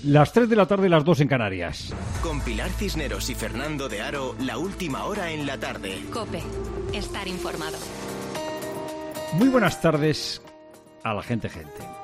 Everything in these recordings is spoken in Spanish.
Las 3 de la tarde, las 2 en Canarias. Con Pilar Cisneros y Fernando de Aro, la última hora en la tarde. COPE, estar informado. Muy buenas tardes a la gente.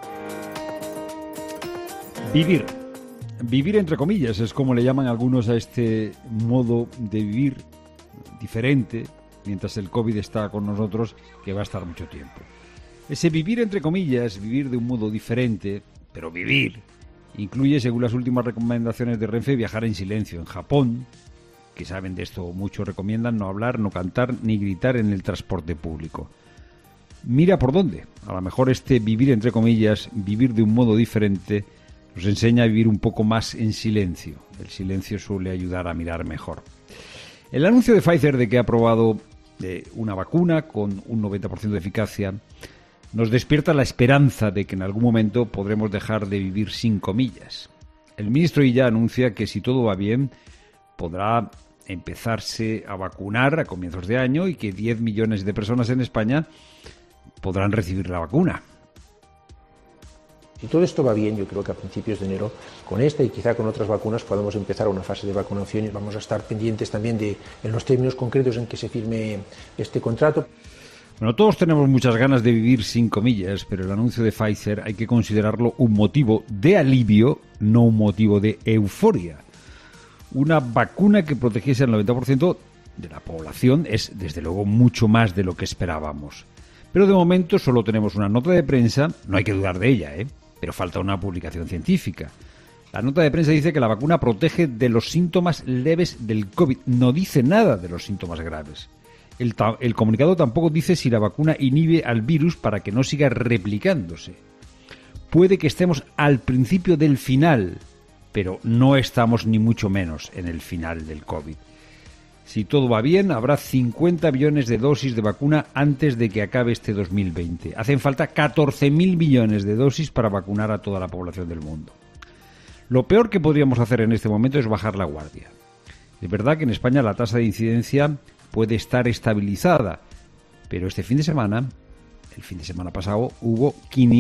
Vivir entre comillas es como le llaman algunos a este modo de vivir diferente, mientras el COVID está con nosotros, que va a estar mucho tiempo. Ese vivir entre comillas, vivir de un modo diferente, pero vivir, incluye, según las últimas recomendaciones de Renfe, viajar en silencio. En Japón, que saben de esto mucho, recomiendan no hablar, no cantar ni gritar en el transporte público. Mira por dónde. A lo mejor este vivir entre comillas, vivir de un modo diferente, nos enseña a vivir un poco más en silencio. El silencio suele ayudar a mirar mejor. El anuncio de Pfizer de que ha aprobado una vacuna con un 90% de eficacia nos despierta la esperanza de que en algún momento podremos dejar de vivir sin comillas. El ministro Illa anuncia que si todo va bien podrá empezarse a vacunar a comienzos de año y que 10 millones de personas en España podrán recibir la vacuna. Si todo esto va bien, yo creo que a principios de enero, con esta y quizá con otras vacunas, podamos empezar una fase de vacunación y vamos a estar pendientes también en los términos concretos en que se firme este contrato. Bueno, todos tenemos muchas ganas de vivir sin comillas, pero el anuncio de Pfizer hay que considerarlo un motivo de alivio, no un motivo de euforia. Una vacuna que protegiese al 90% de la población es, desde luego, mucho más de lo que esperábamos. Pero de momento solo tenemos una nota de prensa, no hay que dudar de ella, pero falta una publicación científica. La nota de prensa dice que la vacuna protege de los síntomas leves del COVID, no dice nada de los síntomas graves. El comunicado tampoco dice si la vacuna inhibe al virus para que no siga replicándose. Puede que estemos al principio del final, pero no estamos ni mucho menos en el final del COVID. Si todo va bien, habrá 50 millones de dosis de vacuna antes de que acabe este 2020. Hacen falta 14.000 millones de dosis para vacunar a toda la población del mundo. Lo peor que podríamos hacer en este momento es bajar la guardia. Es verdad que en España la tasa de incidencia puede estar estabilizada, pero este fin de semana, el fin de semana pasado, hubo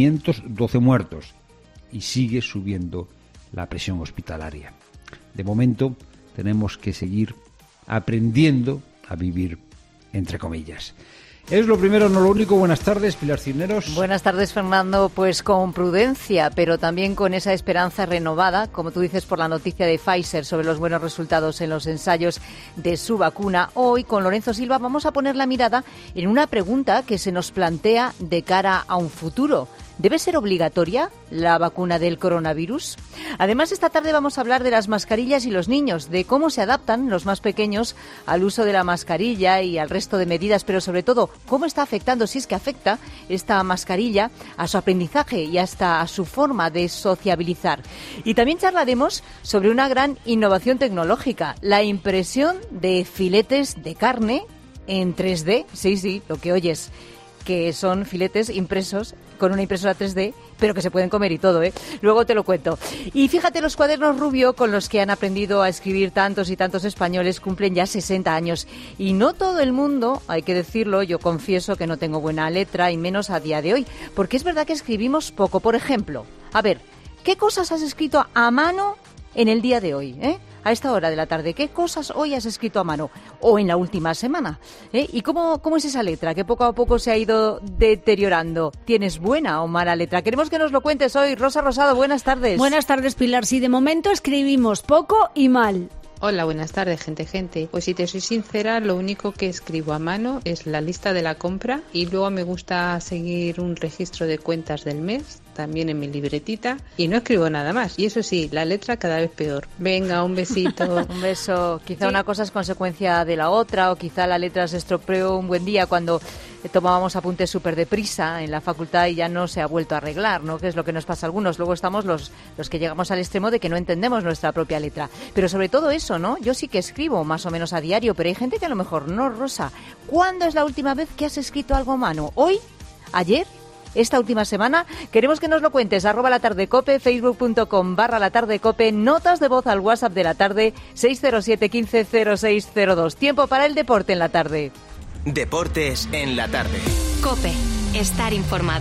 512 muertos y sigue subiendo la presión hospitalaria. De momento tenemos que seguir aprendiendo a vivir entre comillas. Es lo primero, no lo único. Buenas tardes, Pilar Cisneros. Buenas tardes, Fernando. Pues con prudencia, pero también con esa esperanza renovada, como tú dices, por la noticia de Pfizer sobre los buenos resultados en los ensayos de su vacuna. Hoy, con Lorenzo Silva, vamos a poner la mirada en una pregunta que se nos plantea de cara a un futuro. ¿Debe ser obligatoria la vacuna del coronavirus? Además, esta tarde vamos a hablar de las mascarillas y los niños, de cómo se adaptan los más pequeños al uso de la mascarilla y al resto de medidas, pero sobre todo, cómo está afectando, si es que afecta, esta mascarilla a su aprendizaje y hasta a su forma de sociabilizar. Y también charlaremos sobre una gran innovación tecnológica, la impresión de filetes de carne en 3D. Sí, lo que oyes, que son filetes impresos con una impresora 3D, pero que se pueden comer y todo, Luego te lo cuento. Y fíjate, los cuadernos Rubio, con los que han aprendido a escribir tantos y tantos españoles, cumplen ya 60 años. Y no todo el mundo, hay que decirlo, yo confieso que no tengo buena letra, y menos a día de hoy, porque es verdad que escribimos poco. Por ejemplo, a ver, ¿qué cosas has escrito a mano en el día de hoy, a esta hora de la tarde? ¿Qué cosas hoy has escrito a mano? O en la última semana. ¿Y cómo es esa letra que poco a poco se ha ido deteriorando? ¿Tienes buena o mala letra? Queremos que nos lo cuentes hoy. Rosa Rosado, buenas tardes. Buenas tardes, Pilar. Sí, de momento escribimos poco y mal. Hola, buenas tardes, gente. Pues si te soy sincera, lo único que escribo a mano es la lista de la compra y luego me gusta seguir un registro de cuentas del mes, también en mi libretita, y no escribo nada más. Y eso sí, la letra cada vez peor. Venga, un besito. Un beso. Quizá una cosa es consecuencia de la otra, o quizá la letra se estropeó un buen día cuando tomábamos apuntes súper deprisa en la facultad y ya no se ha vuelto a arreglar, ¿no? Que es lo que nos pasa a algunos. Luego estamos los que llegamos al extremo de que no entendemos nuestra propia letra. Pero sobre todo eso, ¿no? Yo sí que escribo más o menos a diario, pero hay gente que a lo mejor no. Rosa, ¿cuándo es la última vez que has escrito algo a mano? ¿Hoy? ¿Ayer? ¿Esta última semana? Queremos que nos lo cuentes. @latardecope, facebook.com/latardecope, notas de voz al WhatsApp de la tarde, 607 15 0602. Tiempo para el deporte en la tarde. Deportes en la tarde. COPE, estar informado.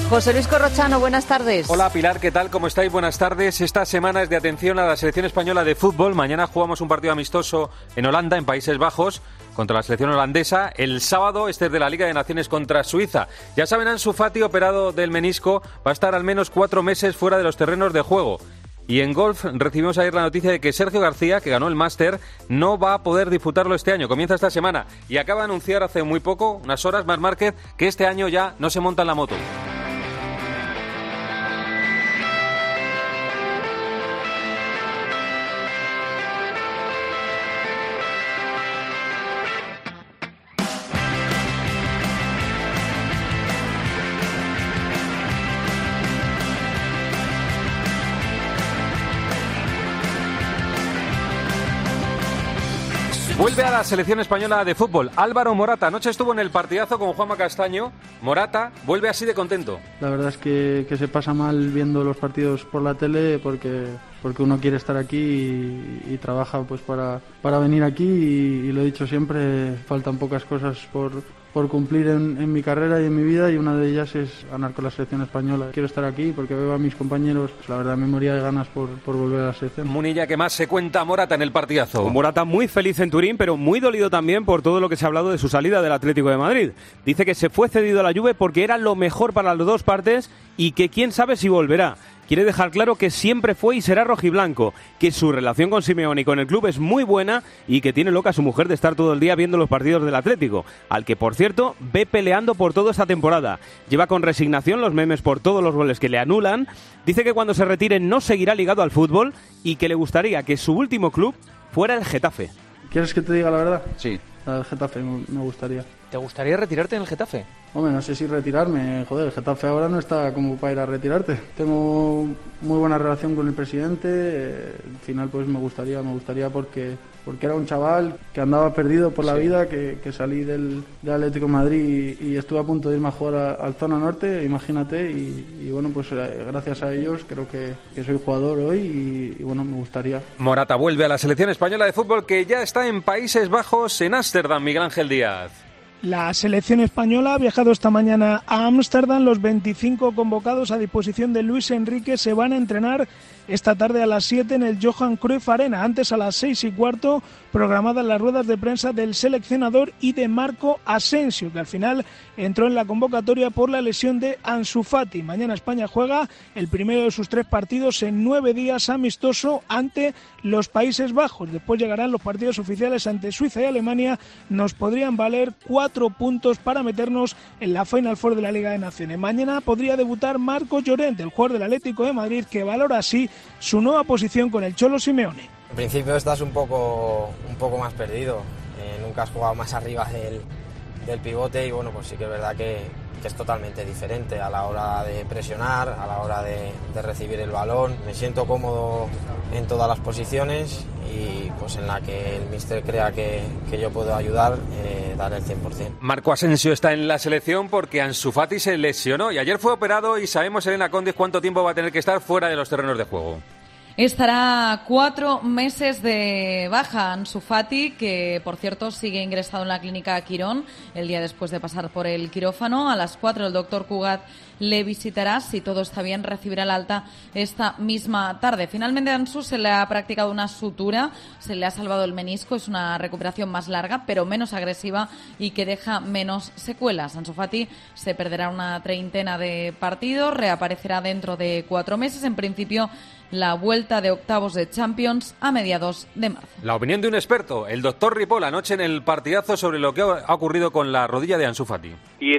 José Luis Corrochano, buenas tardes. Hola Pilar, ¿qué tal? ¿Cómo estáis? Buenas tardes. Esta semana es de atención a la selección española de fútbol. Mañana jugamos un partido amistoso en Holanda, en Países Bajos, contra la selección holandesa. El sábado, este es de la Liga de Naciones contra Suiza. Ya saben, Ansu Fati, operado del menisco, va a estar al menos 4 meses fuera de los terrenos de juego. Y en golf recibimos ayer la noticia de que Sergio García, que ganó el Máster, no va a poder disputarlo este año. Comienza esta semana y acaba de anunciar hace muy poco, unas horas, Marc Márquez, que este año ya no se monta en la moto. Vuelve a la selección española de fútbol. Álvaro Morata, anoche estuvo en el partidazo con Juanma Castaño. Morata vuelve así de contento. La verdad es que se pasa mal viendo los partidos por la tele porque uno quiere estar aquí y trabaja pues para venir aquí y lo he dicho siempre, faltan pocas cosas por cumplir en mi carrera y en mi vida y una de ellas es ganar con la selección española. Quiero estar aquí porque veo a mis compañeros, pues, la verdad me moría de ganas por volver a la selección. Munilla, ¿qué más se cuenta Morata en el partidazo? Morata muy feliz en Turín, pero muy dolido también por todo lo que se ha hablado de su salida del Atlético de Madrid. Dice que se fue cedido a la Juve porque era lo mejor para las dos partes y que quién sabe si volverá. Quiere dejar claro que siempre fue y será rojiblanco, que su relación con Simeone y con el club es muy buena y que tiene loca a su mujer de estar todo el día viendo los partidos del Atlético, al que, por cierto, ve peleando por todo esta temporada. Lleva con resignación los memes por todos los goles que le anulan. Dice que cuando se retire no seguirá ligado al fútbol y que le gustaría que su último club fuera el Getafe. ¿Quieres que te diga la verdad? Sí. El Getafe me gustaría. ¿Te gustaría retirarte en el Getafe? Hombre, no sé si retirarme, joder, el Getafe ahora no está como para ir a retirarte. Tengo muy buena relación con el presidente, al final pues me gustaría porque era un chaval que andaba perdido por la vida, que salí del Atlético de Madrid y estuve a punto de irme a jugar al Zona Norte, imagínate, y bueno, pues gracias a ellos creo que soy jugador hoy y bueno, me gustaría. Morata vuelve a la selección española de fútbol que ya está en Países Bajos, en Ámsterdam, Miguel Ángel Díaz. La selección española ha viajado esta mañana a Ámsterdam. Los 25 convocados a disposición de Luis Enrique se van a entrenar esta tarde a las 7 en el Johan Cruyff Arena. Antes, a las 6:15, programadas las ruedas de prensa del seleccionador y de Marco Asensio, que al final entró en la convocatoria por la lesión de Ansu Fati. Mañana España juega el primero de sus 3 partidos en 9 días amistoso ante los Países Bajos. Después llegarán los partidos oficiales ante Suiza y Alemania. Nos podrían valer 4 puntos para meternos en la Final Four de la Liga de Naciones. Mañana podría debutar Marco Llorente, el jugador del Atlético de Madrid, que valora así su nueva posición con el Cholo Simeone. En principio estás un poco más perdido, nunca has jugado más arriba del pivote y bueno, pues sí que es verdad que es totalmente diferente a la hora de presionar, a la hora de recibir el balón. Me siento cómodo en todas las posiciones y pues en la que el míster crea que yo puedo ayudar, dar el 100%. Marco Asensio está en la selección porque Ansu Fati se lesionó y ayer fue operado y sabemos, Elena Condes, cuánto tiempo va a tener que estar fuera de los terrenos de juego. Estará 4 meses de baja Ansu Fati, que por cierto sigue ingresado en la clínica Quirón el día después de pasar por el quirófano. A las 4 el doctor Cugat le visitará. Si todo está bien, recibirá el alta esta misma tarde. Finalmente a Ansu se le ha practicado una sutura, se le ha salvado el menisco. Es una recuperación más larga, pero menos agresiva y que deja menos secuelas. Ansu Fati se perderá una treintena de partidos, reaparecerá dentro de 4 meses. En principio, la vuelta de octavos de Champions a mediados de marzo. La opinión de un experto, el doctor Ripoll, anoche en el partidazo sobre lo que ha ocurrido con la rodilla de Ansu Fati.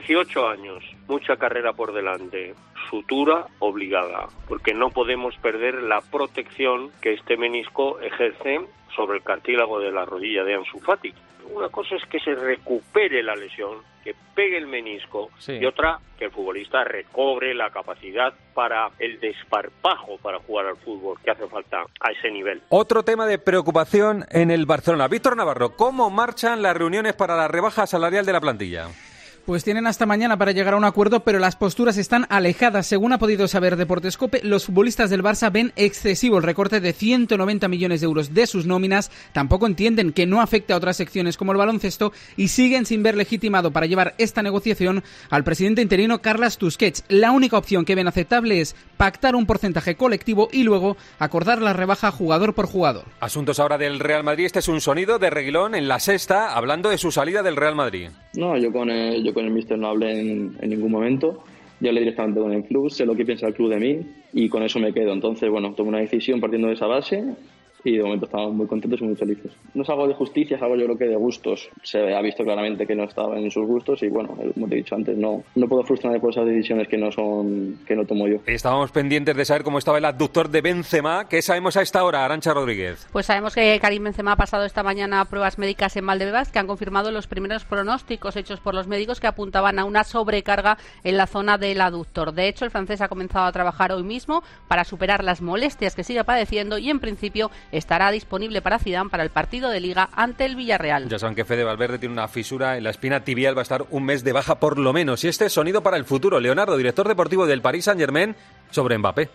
18 años, mucha carrera por delante, sutura obligada, porque no podemos perder la protección que este menisco ejerce sobre el cartílago de la rodilla de Ansu Fati. Una cosa es que se recupere la lesión, que pegue el menisco, sí, y otra, que el futbolista recobre la capacidad para el desparpajo para jugar al fútbol que hace falta a ese nivel. Otro tema de preocupación en el Barcelona. Víctor Navarro, ¿cómo marchan las reuniones para la rebaja salarial de la plantilla? Pues tienen hasta mañana para llegar a un acuerdo, pero las posturas están alejadas. Según ha podido saber Deportescope, los futbolistas del Barça ven excesivo el recorte de 190 millones de euros de sus nóminas, tampoco entienden que no afecte a otras secciones como el baloncesto y siguen sin ver legitimado para llevar esta negociación al presidente interino Carles Tusquets. La única opción que ven aceptable es pactar un porcentaje colectivo y luego acordar la rebaja jugador por jugador. Asuntos ahora del Real Madrid. Este es un sonido de Reguilón en La Sexta, hablando de su salida del Real Madrid. No, yo con el míster no hablé en ningún momento. Yo hablé directamente con el club, sé lo que piensa el club de mí y con eso me quedo. Entonces, bueno, tomé una decisión partiendo de esa base y de momento estamos muy contentos y muy felices. No es algo de justicia, es algo yo creo que de gustos. Se ha visto claramente que no estaba en sus gustos y bueno, como te he dicho antes, no puedo frustrarme por esas decisiones que no tomo yo. Estábamos pendientes de saber cómo estaba el abductor de Benzema. ¿Qué sabemos a esta hora, Arantxa Rodríguez? Pues sabemos que Karim Benzema ha pasado esta mañana pruebas médicas en Valdebebas que han confirmado los primeros pronósticos hechos por los médicos que apuntaban a una sobrecarga en la zona del abductor. De hecho, el francés ha comenzado a trabajar hoy mismo para superar las molestias que sigue padeciendo y en principio estará disponible para Zidane para el partido de Liga ante el Villarreal. Ya saben que Fede Valverde tiene una fisura en la espina tibial, va a estar un mes de baja por lo menos. Y este es sonido para el futuro. Leonardo, director deportivo del Paris Saint-Germain, sobre Mbappé.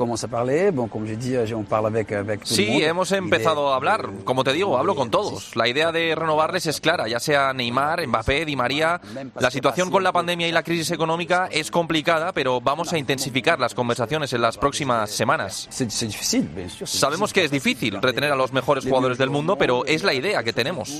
Sí, hemos empezado a hablar. Como te digo, hablo con todos. La idea de renovarles es clara, ya sea Neymar, Mbappé, Di María. La situación con la pandemia y la crisis económica es complicada, pero vamos a intensificar las conversaciones en las próximas semanas. Sabemos que es difícil retener a los mejores jugadores del mundo, pero es la idea que tenemos.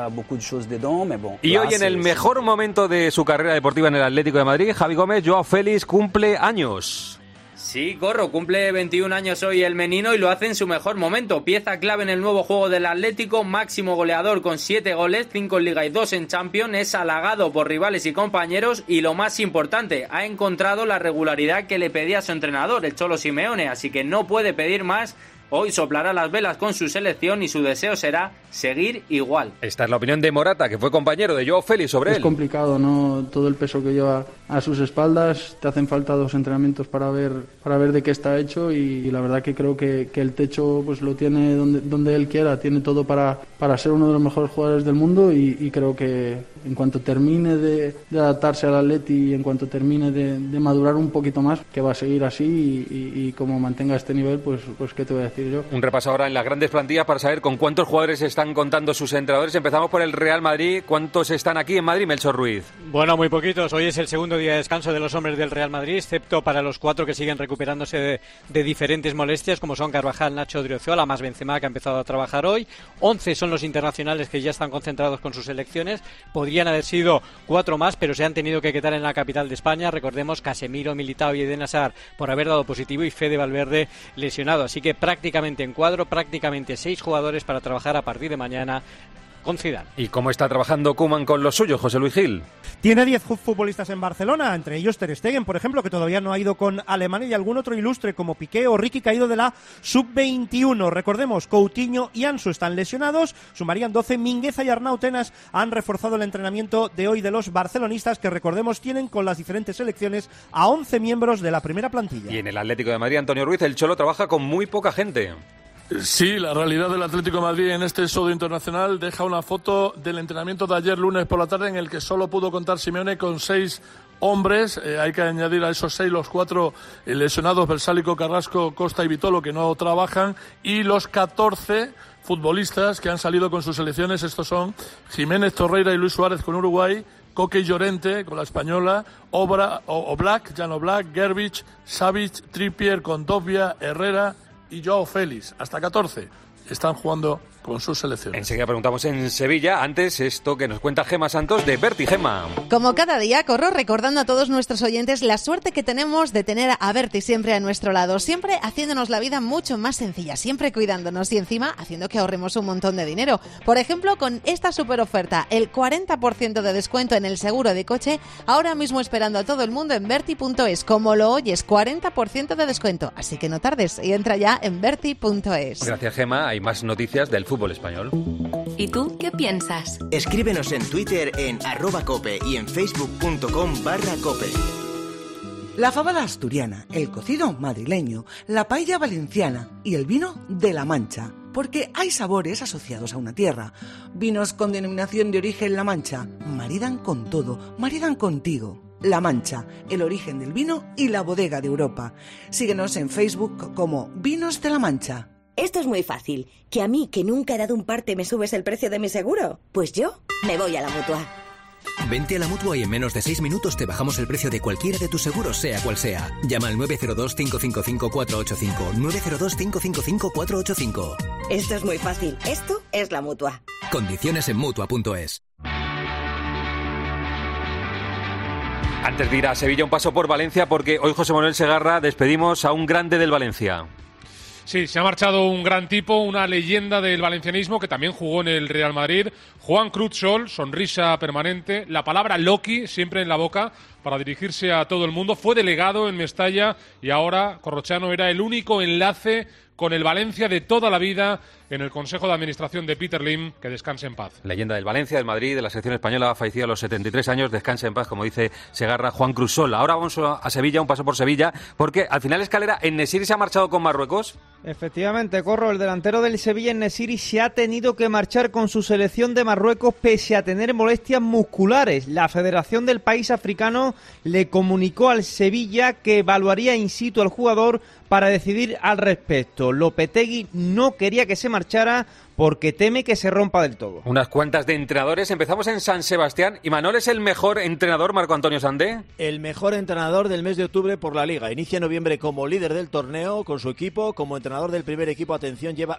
Y hoy, en el mejor momento de su carrera deportiva en el Atlético de Madrid, Javi Gómez, Joao Félix cumple años. Sí, Corro, cumple 21 años hoy el menino y lo hace en su mejor momento. Pieza clave en el nuevo juego del Atlético, máximo goleador con 7 goles, 5 en Liga y 2 en Champions, es halagado por rivales y compañeros y lo más importante, ha encontrado la regularidad que le pedía a su entrenador, el Cholo Simeone, así que no puede pedir más. Hoy soplará las velas con su selección y su deseo será seguir igual. Esta es la opinión de Morata, que fue compañero de Joao Félix sobre él. Es complicado, ¿no? Todo el peso que lleva a sus espaldas. Te hacen falta 2 entrenamientos para ver de qué está hecho y la verdad que creo que el techo pues lo tiene donde él quiera. Tiene todo para ser uno de los mejores jugadores del mundo y creo que en cuanto termine de adaptarse al Atleti y en cuanto termine de madurar un poquito más, que va a seguir así y como mantenga este nivel, pues qué te voy a decir yo. Un repaso ahora en las grandes plantillas para saber con cuántos jugadores están contando sus entrenadores. Empezamos por el Real Madrid. ¿Cuántos están aquí en Madrid, Melchor Ruiz? Bueno, muy poquitos. Hoy es el segundo día de descanso de los hombres del Real Madrid, excepto para los 4 que siguen recuperándose de diferentes molestias, como son Carvajal, Nacho, Odriozola, más Benzema, que ha empezado a trabajar hoy. 11 son los internacionales que ya están concentrados con sus selecciones. Podrían haber sido 4 más, pero se han tenido que quedar en la capital de España. Recordemos Casemiro, Militao y Eden Hazard por haber dado positivo y Fede Valverde lesionado. Así que prácticamente en cuadro, prácticamente 6 jugadores para trabajar a partir de mañana con Zidane. ¿Y cómo está trabajando Koeman con los suyos, José Luis Gil? Tiene 10 futbolistas en Barcelona, entre ellos Ter Stegen, por ejemplo, que todavía no ha ido con Alemania, y algún otro ilustre como Piqué o Riqui, caído de la Sub-21. Recordemos, Coutinho y Ansu están lesionados, sumarían 12. Mingueza y Arnau Tenas han reforzado el entrenamiento de hoy de los barcelonistas, que recordemos tienen con las diferentes selecciones a 11 miembros de la primera plantilla. Y en el Atlético de Madrid, Antonio Ruiz, el Cholo trabaja con muy poca gente. Sí, la realidad del Atlético de Madrid en este éxodo internacional deja una foto del entrenamiento de ayer lunes por la tarde, en el que solo pudo contar Simeone con 6 hombres. Hay que añadir a esos 6 los 4 lesionados, Bersálico, Carrasco, Costa y Vitolo, que no trabajan, y los 14 futbolistas que han salido con sus selecciones. Estos son Jiménez, Torreira y Luis Suárez con Uruguay, Coque y Llorente con la española, Oblak, Jan Oblak, Gervich, Savic, Trippier, Kondogbia, Herrera y Joao Félix. Hasta 14 están jugando con sus selecciones. Enseguida preguntamos en Sevilla. Antes, esto que nos cuenta Gemma Santos de Berti. Gemma. Como cada día, corro recordando a todos nuestros oyentes la suerte que tenemos de tener a Berti siempre a nuestro lado, siempre haciéndonos la vida mucho más sencilla, siempre cuidándonos y encima haciendo que ahorremos un montón de dinero. Por ejemplo, con esta super oferta, el 40% de descuento en el seguro de coche, ahora mismo esperando a todo el mundo en Berti.es. Como lo oyes, 40% de descuento. Así que no tardes y entra ya en Berti.es. Gracias, Gemma. Hay más noticias del fútbol español. ¿Y tú qué piensas? Escríbenos en Twitter en @cope y en facebook.com/cope. La fabada asturiana, el cocido madrileño, la paella valenciana y el vino de La Mancha. porque hay sabores asociados a una tierra. Vinos con denominación de origen La Mancha maridan con todo, maridan contigo. La Mancha, el origen del vino y la bodega de Europa. Síguenos en Facebook como Vinos de La Mancha. Esto es muy fácil. ¿Que a mí, que nunca he dado un parte, me subes el precio de mi seguro? Pues yo me voy a la Mutua. Vente a la Mutua y en menos de 6 minutos te bajamos el precio de cualquiera de tus seguros, sea cual sea. Llama al 902-555-485. 902-555-485. Esto es muy fácil. Esto es la Mutua. Condiciones en Mutua.es. Antes de ir a Sevilla, un paso por Valencia, porque hoy, José Manuel Segarra, despedimos a un grande del Valencia. Sí, se ha marchado un gran tipo, una leyenda del valencianismo que también jugó en el Real Madrid. Juan Cruz Sol, sonrisa permanente, la palabra Loki siempre en la boca para dirigirse a todo el mundo. Fue delegado en Mestalla y ahora Corrochano era el único enlace con el Valencia de toda la vida en el Consejo de Administración de Peter Lim, que descanse en paz. Leyenda del Valencia, del Madrid, de la selección española, fallecido a los 73 años, descanse en paz, como dice Segarra, Juan Cruz Sol. Ahora vamos a Sevilla, un paso por Sevilla, porque al final Escalera, ¿En-Nesyri se ha marchado con Marruecos? Efectivamente, Corro, el delantero del Sevilla, En-Nesyri, se ha tenido que marchar con su selección de Marruecos pese a tener molestias musculares. La Federación del país africano le comunicó al Sevilla que evaluaría in situ al jugador para decidir al respecto. Lopetegui no quería que se marchara porque teme que se rompa del todo. Unas cuantas de entrenadores. Empezamos en San Sebastián. ¿Y Manol es el mejor entrenador, Marco Antonio Sandé? El mejor entrenador del mes de octubre por la Liga. Inicia noviembre como líder del torneo con su equipo. Como entrenador del primer equipo, atención, lleva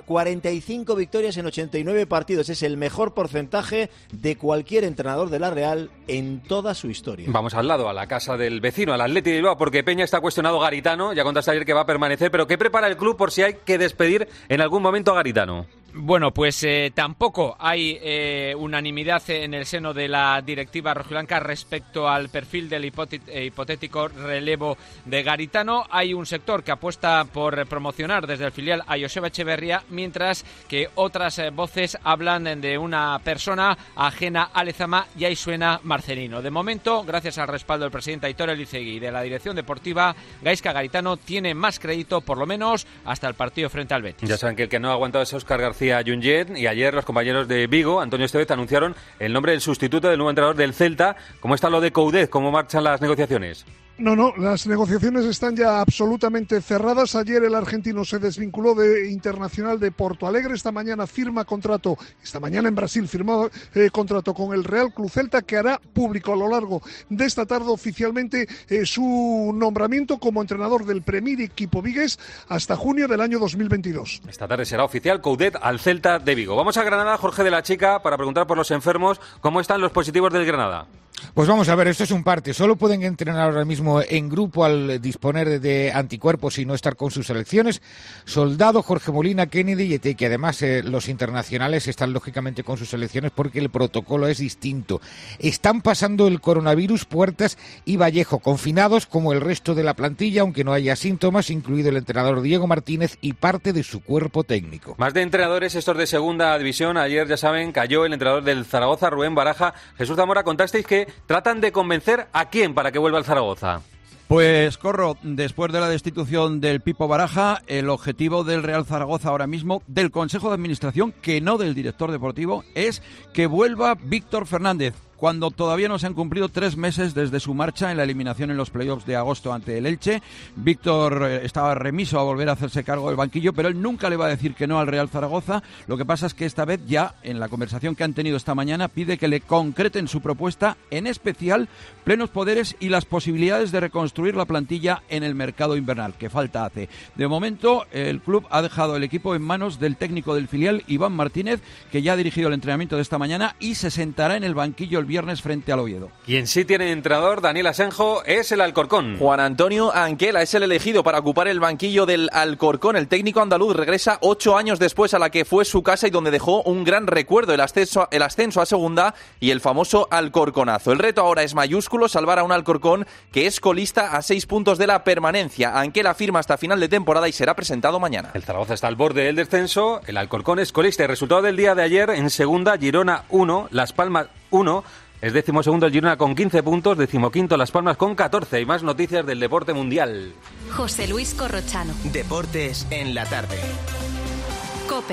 45 victorias en 89 partidos. Es el mejor porcentaje de cualquier entrenador de la Real en toda su historia. Vamos al lado, a la casa del vecino, al Athletic de Bilbao, porque Peña está cuestionado Garitano. Ya contaste ayer que va a permanecer, pero ¿qué prepara el club por si hay que despedir en algún momento a Garitano? Bueno, pues tampoco hay unanimidad en el seno de la directiva rojiblanca respecto al perfil del hipotético relevo de Garitano. Hay un sector que apuesta por promocionar desde el filial a Joseba Echeverría, mientras que otras voces hablan de una persona ajena a Lezama, y ahí suena Marcelino. De momento, gracias al respaldo del presidente Aitor Elizegui y de la dirección deportiva, Gaizka Garitano tiene más crédito, por lo menos hasta el partido frente al Betis. Ya saben que el que no ha aguantado es Óscar García Junget, y ayer los compañeros de Vigo, Antonio Estevez, anunciaron el nombre del sustituto del nuevo entrenador del Celta. ¿Cómo está lo de Coudet? ¿Cómo marchan las negociaciones? No, las negociaciones están ya absolutamente cerradas. Ayer el argentino se desvinculó de Internacional de Porto Alegre. Esta mañana en Brasil firmó contrato con el Real Club Celta, que hará público a lo largo de esta tarde oficialmente su nombramiento como entrenador del Premier equipo vigués hasta junio del año 2022. Esta tarde será oficial Coudet al Celta de Vigo. Vamos a Granada, Jorge de la Chica, para preguntar por los enfermos. ¿Cómo están los positivos del Granada? Pues vamos a ver, esto es un parte. Solo pueden entrenar ahora mismo en grupo al disponer de anticuerpos y no estar con sus selecciones. Soldado, Jorge Molina, Kennedy y Ete, que además los internacionales están lógicamente con sus selecciones porque el protocolo es distinto. Están pasando el coronavirus Puertas y Vallejo, confinados como el resto de la plantilla, aunque no haya síntomas, incluido el entrenador Diego Martínez y parte de su cuerpo técnico. Más de entrenadores, estos de segunda división. Ayer, ya saben, cayó el entrenador del Zaragoza, Rubén Baraja. Jesús Zamora, contasteis que tratan de convencer a quién para que vuelva al Zaragoza. Pues, Corro, después de la destitución del Pipo Baraja, el objetivo del Real Zaragoza ahora mismo, del Consejo de Administración, que no del director deportivo, es que vuelva Víctor Fernández, cuando todavía no se han cumplido 3 meses desde su marcha en la eliminación en los playoffs de agosto ante el Elche. Víctor estaba remiso a volver a hacerse cargo del banquillo, pero él nunca le va a decir que no al Real Zaragoza. Lo que pasa es que esta vez ya, en la conversación que han tenido esta mañana, pide que le concreten su propuesta, en especial plenos poderes y las posibilidades de reconstruir la plantilla en el mercado invernal, que falta hace. De momento, el club ha dejado el equipo en manos del técnico del filial, Iván Martínez, que ya ha dirigido el entrenamiento de esta mañana y se sentará en el banquillo el viernes frente al Oviedo. Quien sí tiene entrenador, Daniel Asenjo, es el Alcorcón. Juan Antonio Anquela es el elegido para ocupar el banquillo del Alcorcón. El técnico andaluz regresa 8 años después a la que fue su casa y donde dejó un gran recuerdo, el ascenso a segunda y el famoso Alcorconazo. El reto ahora es mayúsculo, salvar a un Alcorcón que es colista a 6 puntos de la permanencia. Anquela firma hasta final de temporada y será presentado mañana. El Zaragoza está al borde del descenso, el Alcorcón es colista. El resultado del día de ayer: en segunda, Girona 1, Las Palmas 1. Es 12º el Girona con 15 puntos, 15º Las Palmas con 14. Y más noticias del deporte mundial. José Luis Corrochano. Deportes en la tarde. COPE.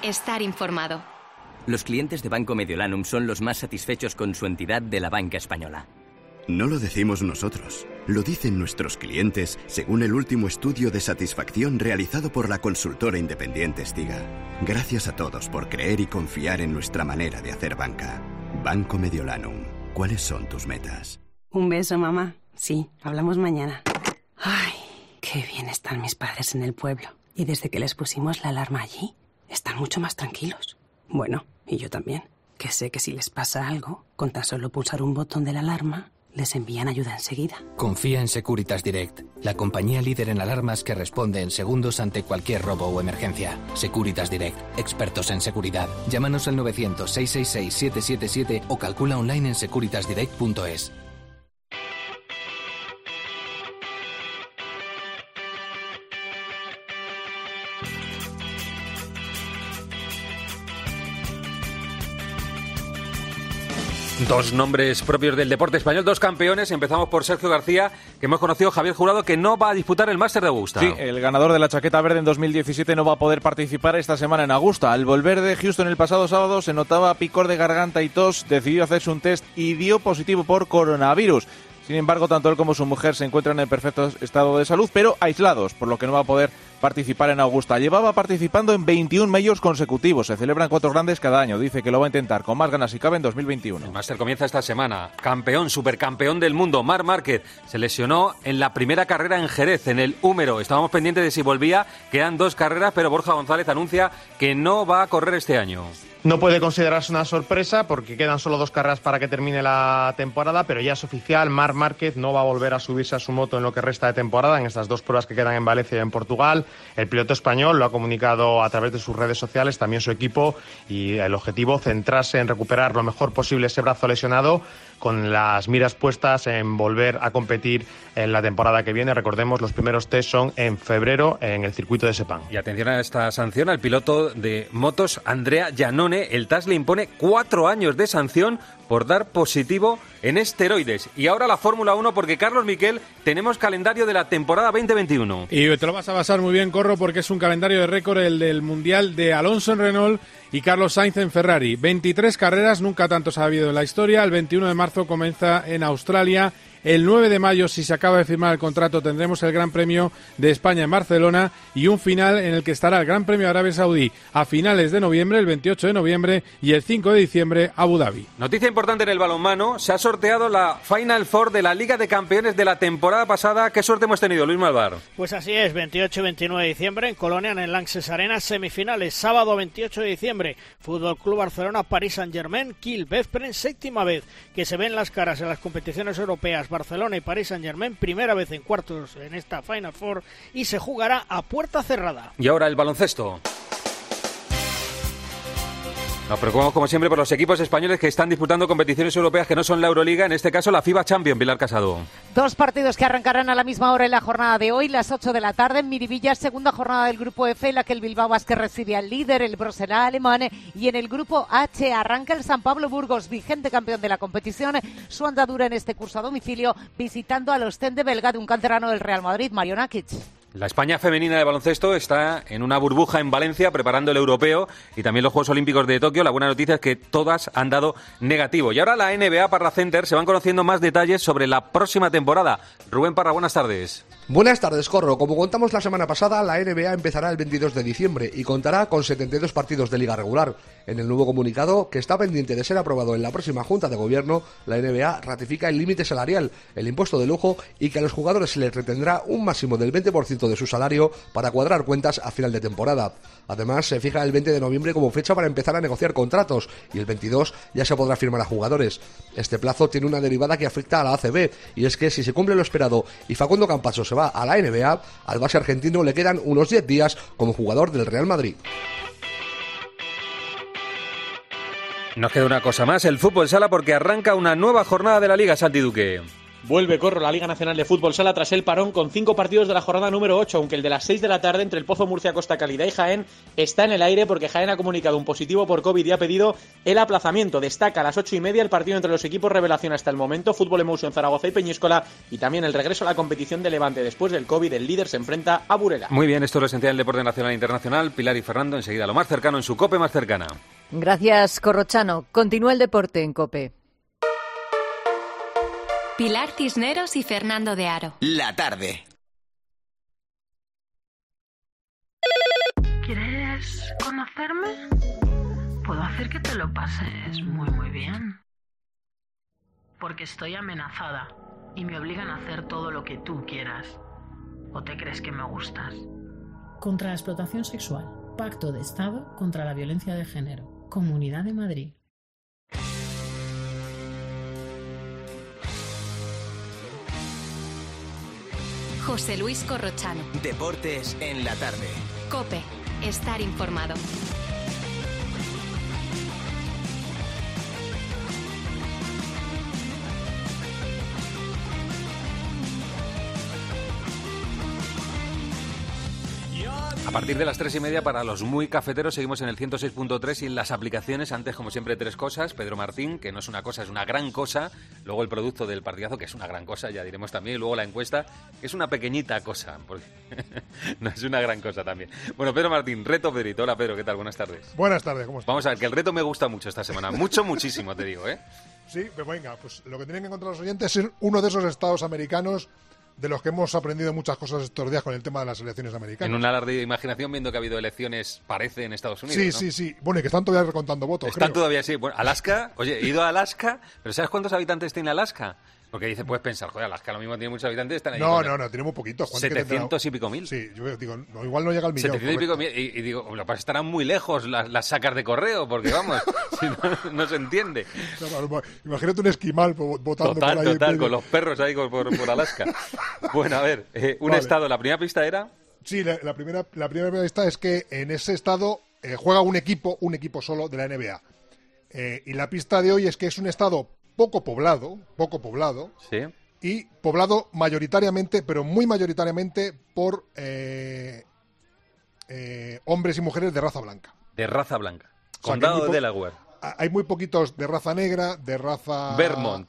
estar informado. Los clientes de Banco Mediolanum son los más satisfechos con su entidad de la banca española. No lo decimos nosotros, lo dicen nuestros clientes según el último estudio de satisfacción realizado por la consultora independiente Estiga. Gracias a todos por creer y confiar en nuestra manera de hacer banca. Banco Mediolanum, ¿cuáles son tus metas? Un beso, mamá. Sí, hablamos mañana. Ay, qué bien están mis padres en el pueblo. Y desde que les pusimos la alarma allí, están mucho más tranquilos. Bueno, y yo también, que sé que si les pasa algo, con tan solo pulsar un botón de la alarma, les envían ayuda enseguida. Confía en Securitas Direct, la compañía líder en alarmas que responde en segundos ante cualquier robo o emergencia. Securitas Direct, expertos en seguridad. Llámanos al 900-666-777 o calcula online en securitasdirect.es. Dos nombres propios del deporte español, dos campeones. Empezamos por Sergio García, que hemos conocido, Javier Jurado, que no va a disputar el Máster de Augusta. Sí, el ganador de la chaqueta verde en 2017 no va a poder participar esta semana en Augusta. Al volver de Houston el pasado sábado se notaba picor de garganta y tos, decidió hacerse un test y dio positivo por coronavirus. Sin embargo, tanto él como su mujer se encuentran en perfecto estado de salud, pero aislados, por lo que no va a poder participar en Augusta. Llevaba participando en 21 majors consecutivos. Se celebran 4 grandes cada año. Dice que lo va a intentar con más ganas si cabe en 2021. El Máster comienza esta semana. Campeón, supercampeón del mundo, Marc Márquez, se lesionó en la primera carrera en Jerez, en el húmero. Estábamos pendientes de si volvía. Quedan 2 carreras, pero Borja González anuncia que no va a correr este año. No puede considerarse una sorpresa porque quedan solo 2 carreras para que termine la temporada, pero ya es oficial, Marc Márquez no va a volver a subirse a su moto en lo que resta de temporada, en estas 2 pruebas que quedan en Valencia y en Portugal. El piloto español lo ha comunicado a través de sus redes sociales, también su equipo, y el objetivo, centrarse en recuperar lo mejor posible ese brazo lesionado, con las miras puestas en volver a competir en la temporada que viene. Recordemos, los primeros test son en febrero en el circuito de Sepang. Y atención a esta sanción al piloto de motos, Andrea Giannone. El TAS le impone 4 años de sanción por dar positivo en esteroides. Y ahora la Fórmula 1, porque Carlos Miquel, tenemos calendario de la temporada 2021. Y te lo vas a pasar muy bien, Corro, porque es un calendario de récord el del Mundial de Alonso en Renault y Carlos Sainz en Ferrari. 23 carreras, nunca tantos ha habido en la historia. El 21 de marzo comienza en Australia. El 9 de mayo, si se acaba de firmar el contrato, tendremos el Gran Premio de España en Barcelona y un final en el que estará el Gran Premio de Arabia Saudí a finales de noviembre, el 28 de noviembre, y el 5 de diciembre, Abu Dhabi. Noticia importante en el balonmano, se ha sorteado la Final Four de la Liga de Campeones de la temporada pasada. ¿Qué suerte hemos tenido, Luis Malvar? Pues así es, 28 y 29 de diciembre en Colonia, en el Lanxess Arena, semifinales. Sábado 28 de diciembre, Fútbol Club Barcelona, Paris Saint-Germain, Kiel, Veszprém, 7ª vez que se ven las caras en las competiciones europeas. Barcelona y Paris Saint-Germain, primera vez en cuartos en esta Final Four, y se jugará a puerta cerrada. Y ahora el baloncesto. Nos preocupamos, como siempre, por los equipos españoles que están disputando competiciones europeas que no son la Euroliga, en este caso la FIBA Champions. Pilar Casado. 2 partidos que arrancarán a la misma hora en la jornada de hoy, las 8 de la tarde en Miribilla, segunda jornada del Grupo F, en la que el Bilbao Basket recibe al líder, el Brosela alemán, y en el Grupo H arranca el San Pablo Burgos, vigente campeón de la competición, su andadura en este curso a domicilio, visitando al Ostende belga de un canterano del Real Madrid, Mario Nakic. La España femenina de baloncesto está en una burbuja en Valencia preparando el europeo y también los Juegos Olímpicos de Tokio. La buena noticia es que todas han dado negativo. Y ahora la NBA Parra Center se van conociendo más detalles sobre la próxima temporada. Rubén Parra, buenas tardes. Buenas tardes, Corro. Como contamos la semana pasada, la NBA empezará el 22 de diciembre y contará con 72 partidos de liga regular. En el nuevo comunicado, que está pendiente de ser aprobado en la próxima Junta de Gobierno, la NBA ratifica el límite salarial, el impuesto de lujo y que a los jugadores se les retendrá un máximo del 20% de su salario para cuadrar cuentas a final de temporada. Además, se fija el 20 de noviembre como fecha para empezar a negociar contratos y el 22 ya se podrá firmar a jugadores. Este plazo tiene una derivada que afecta a la ACB y es que si se cumple lo esperado y Facundo Campacho se va a la NBA, al base argentino le quedan unos 10 días como jugador del Real Madrid. Nos queda una cosa más, el fútbol sala, porque arranca una nueva jornada de la Liga, Santi Duque. Vuelve, Corro, la Liga Nacional de Fútbol Sala tras el parón con 5 partidos de la jornada número 8, aunque el de las 6 de la tarde entre el Pozo Murcia, Costa Calida y Jaén está en el aire porque Jaén ha comunicado un positivo por COVID y ha pedido el aplazamiento. Destaca a las 8:30 el partido entre los equipos revelación hasta el momento, Fútbol Emotion, Zaragoza y Peñíscola, y también el regreso a la competición de Levante. Después del COVID, el líder se enfrenta a Burela. Muy bien, esto lo sentía el deporte nacional e internacional. Pilar y Fernando, enseguida lo más cercano en su COPE más cercana. Gracias, Corrochano. Continúa el deporte en COPE. Pilar Cisneros y Fernando de Aro. La tarde. ¿Quieres conocerme? Puedo hacer que te lo pases muy muy bien. Porque estoy amenazada y me obligan a hacer todo lo que tú quieras. ¿O te crees que me gustas? Contra la explotación sexual. Pacto de Estado contra la violencia de género. Comunidad de Madrid. José Luis Corrochano. Deportes en la tarde. COPE. Estar informado. A partir de las 3:30, para los muy cafeteros, seguimos en el 106.3 y en las aplicaciones. Antes, como siempre, 3 cosas. Pedro Martín, que no es una cosa, es una gran cosa. Luego el producto del partidazo, que es una gran cosa, ya diremos también. Y luego la encuesta, que es una pequeñita cosa, porque no es una gran cosa también. Bueno, Pedro Martín, reto Pedrito. Hola, Pedro, ¿qué tal? Buenas tardes. Buenas tardes, ¿cómo estás? Vamos a ver, que el reto me gusta mucho esta semana. Muchísimo, te digo, ¿eh? Sí, pero venga, pues lo que tienen que encontrar los oyentes es uno de esos estados americanos de los que hemos aprendido muchas cosas estos días con el tema de las elecciones americanas. En un alarde de imaginación, viendo que ha habido elecciones, parece, en Estados Unidos, Sí, ¿no? sí. Bueno, y que están todavía recontando votos, Están creo. todavía, sí. Bueno, Alaska, oye, he ido a Alaska, pero ¿sabes cuántos habitantes tiene Alaska? Porque dice, puedes pensar, joder, Alaska lo mismo tiene muchos habitantes, están ahí. No, tiene muy poquitos. 700 y pico mil. Sí, yo digo, no, igual no llega al millón. 700 y pico mil. Y digo, lo que pasa es que estarán muy lejos las sacas de correo, porque vamos, si no se entiende. Claro, imagínate un esquimal votando por ahí. Total, con los perros ahí por Alaska. Bueno, a ver, un Vale. estado, la primera pista era... Sí, la primera pista es que en ese estado juega un equipo solo de la NBA. Y la pista de hoy es que es un estado poco poblado, sí, y poblado mayoritariamente, pero muy mayoritariamente por hombres y mujeres de raza blanca. De raza blanca. O sea, Condado de Delaware. Hay muy poquitos de raza negra, de raza... Vermont.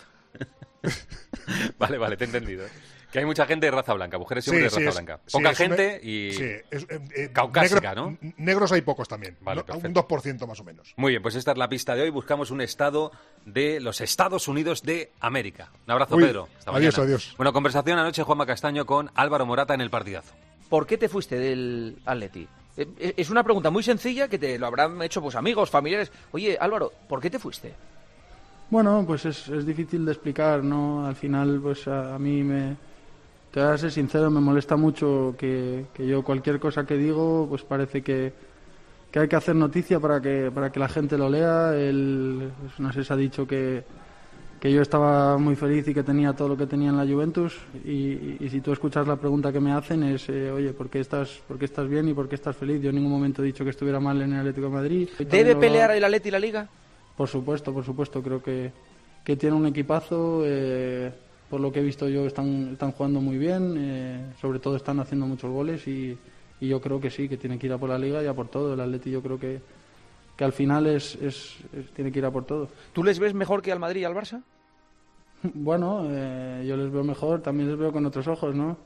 Vale, te he entendido. Que hay mucha gente de raza blanca, mujeres y hombres de raza blanca. Poca gente y caucásica, ¿no? Negros hay pocos también, Vale, un perfecto. 2% más o menos. Muy bien, pues esta es la pista de hoy. Buscamos un estado de los Estados Unidos de América. Un abrazo, Pedro. Hasta mañana. Adiós. Bueno, conversación anoche, Juanma Castaño con Álvaro Morata en el partidazo. ¿Por qué te fuiste del Atleti? Es una pregunta muy sencilla que te lo habrán hecho pues amigos, familiares. Oye, Álvaro, ¿por qué te fuiste? Bueno, pues es difícil de explicar, ¿no? Al final, pues a mí te voy a ser sincero, me molesta mucho que yo cualquier cosa que digo, pues parece que hay que hacer noticia para que la gente lo lea. No sé si ha dicho que yo estaba muy feliz y que tenía todo lo que tenía en la Juventus y si tú escuchas la pregunta que me hacen es oye, ¿por qué estás bien y por qué estás feliz? Yo en ningún momento he dicho que estuviera mal en el Atlético de Madrid. ¿Debe pelear el Atleti la Liga? Por supuesto, creo que tiene un equipazo, por lo que he visto yo están jugando muy bien, sobre todo están haciendo muchos goles y yo creo que sí, que tiene que ir a por la Liga y a por todo. El Atleti yo creo que al final tiene que ir a por todo. ¿Tú les ves mejor que al Madrid y al Barça? Bueno, yo les veo mejor, también les veo con otros ojos, ¿no?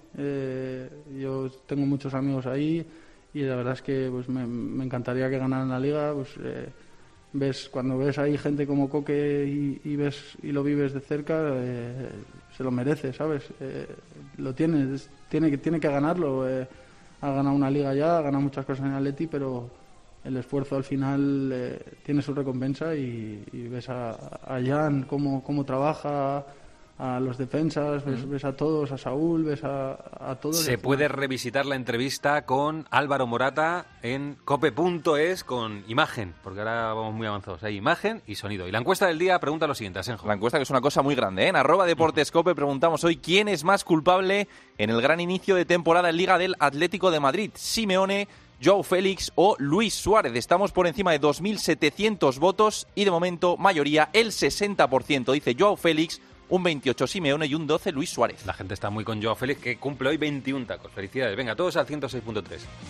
Yo tengo muchos amigos ahí y la verdad es que pues me encantaría que ganaran la Liga, pues cuando ves ahí gente como Coque y lo vives de cerca, se lo merece, ¿sabes? Lo tiene que ganarlo. Ha ganado una Liga ya, ha ganado muchas cosas en el Atleti, pero el esfuerzo al final tiene su recompensa y ves a Jan cómo trabaja, a los defensas, ves a todos, a Saúl, ves a todos. Se puede revisitar la entrevista con Álvaro Morata en cope.es con imagen, porque ahora vamos muy avanzados. Hay imagen y sonido. Y la encuesta del día pregunta lo siguiente, Asenjo. La encuesta que es una cosa muy grande, ¿eh? En @deportescope preguntamos hoy quién es más culpable en el gran inicio de temporada en Liga del Atlético de Madrid, Simeone, Joao Félix o Luis Suárez. Estamos por encima de 2.700 votos y de momento mayoría, el 60% dice Joao Félix, un 28 Simeone y un 12 Luis Suárez. La gente está muy con Joao Félix, que cumple hoy 21 tacos. Felicidades. Venga, todos al 106.3.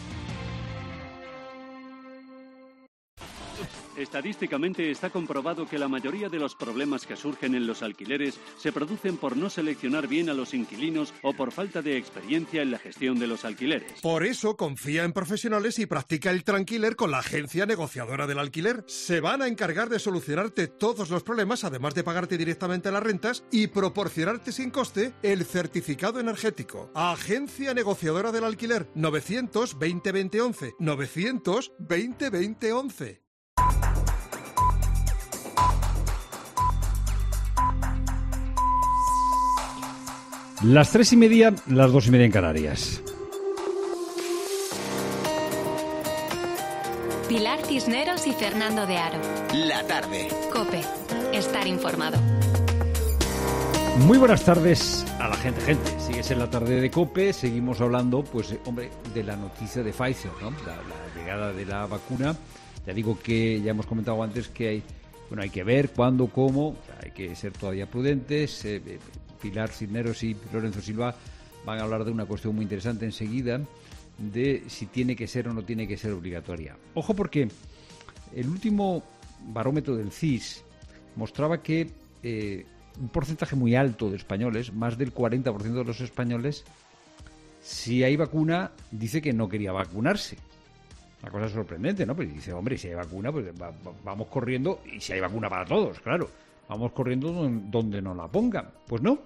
Estadísticamente está comprobado que la mayoría de los problemas que surgen en los alquileres se producen por no seleccionar bien a los inquilinos o por falta de experiencia en la gestión de los alquileres. Por eso confía en profesionales y practica el Tranquiler con la agencia negociadora del alquiler. Se van a encargar de solucionarte todos los problemas, además de pagarte directamente las rentas y proporcionarte sin coste el certificado energético. Agencia negociadora del alquiler. 920 2011. 920 2011. Las 3:30, las 2:30 en Canarias. Pilar Cisneros y Fernando de Aro. La tarde. COPE. Estar informado. Muy buenas tardes a la gente. Sigue en la tarde de COPE. Seguimos hablando, pues, de la noticia de Pfizer, ¿no? La llegada de la vacuna. Ya digo que ya hemos comentado antes que hay que ver cuándo, cómo. Hay que ser todavía prudentes. Pilar Cisneros y Lorenzo Silva van a hablar de una cuestión muy interesante enseguida, de si tiene que ser o no tiene que ser obligatoria. Ojo, porque el último barómetro del CIS mostraba que un porcentaje muy alto de españoles, más del 40% de los españoles, si hay vacuna, dice que no quería vacunarse. Una cosa sorprendente, ¿no? Pero dice, hombre, si hay vacuna, pues vamos corriendo, y si hay vacuna para todos, claro. Vamos corriendo donde nos la pongan. Pues no.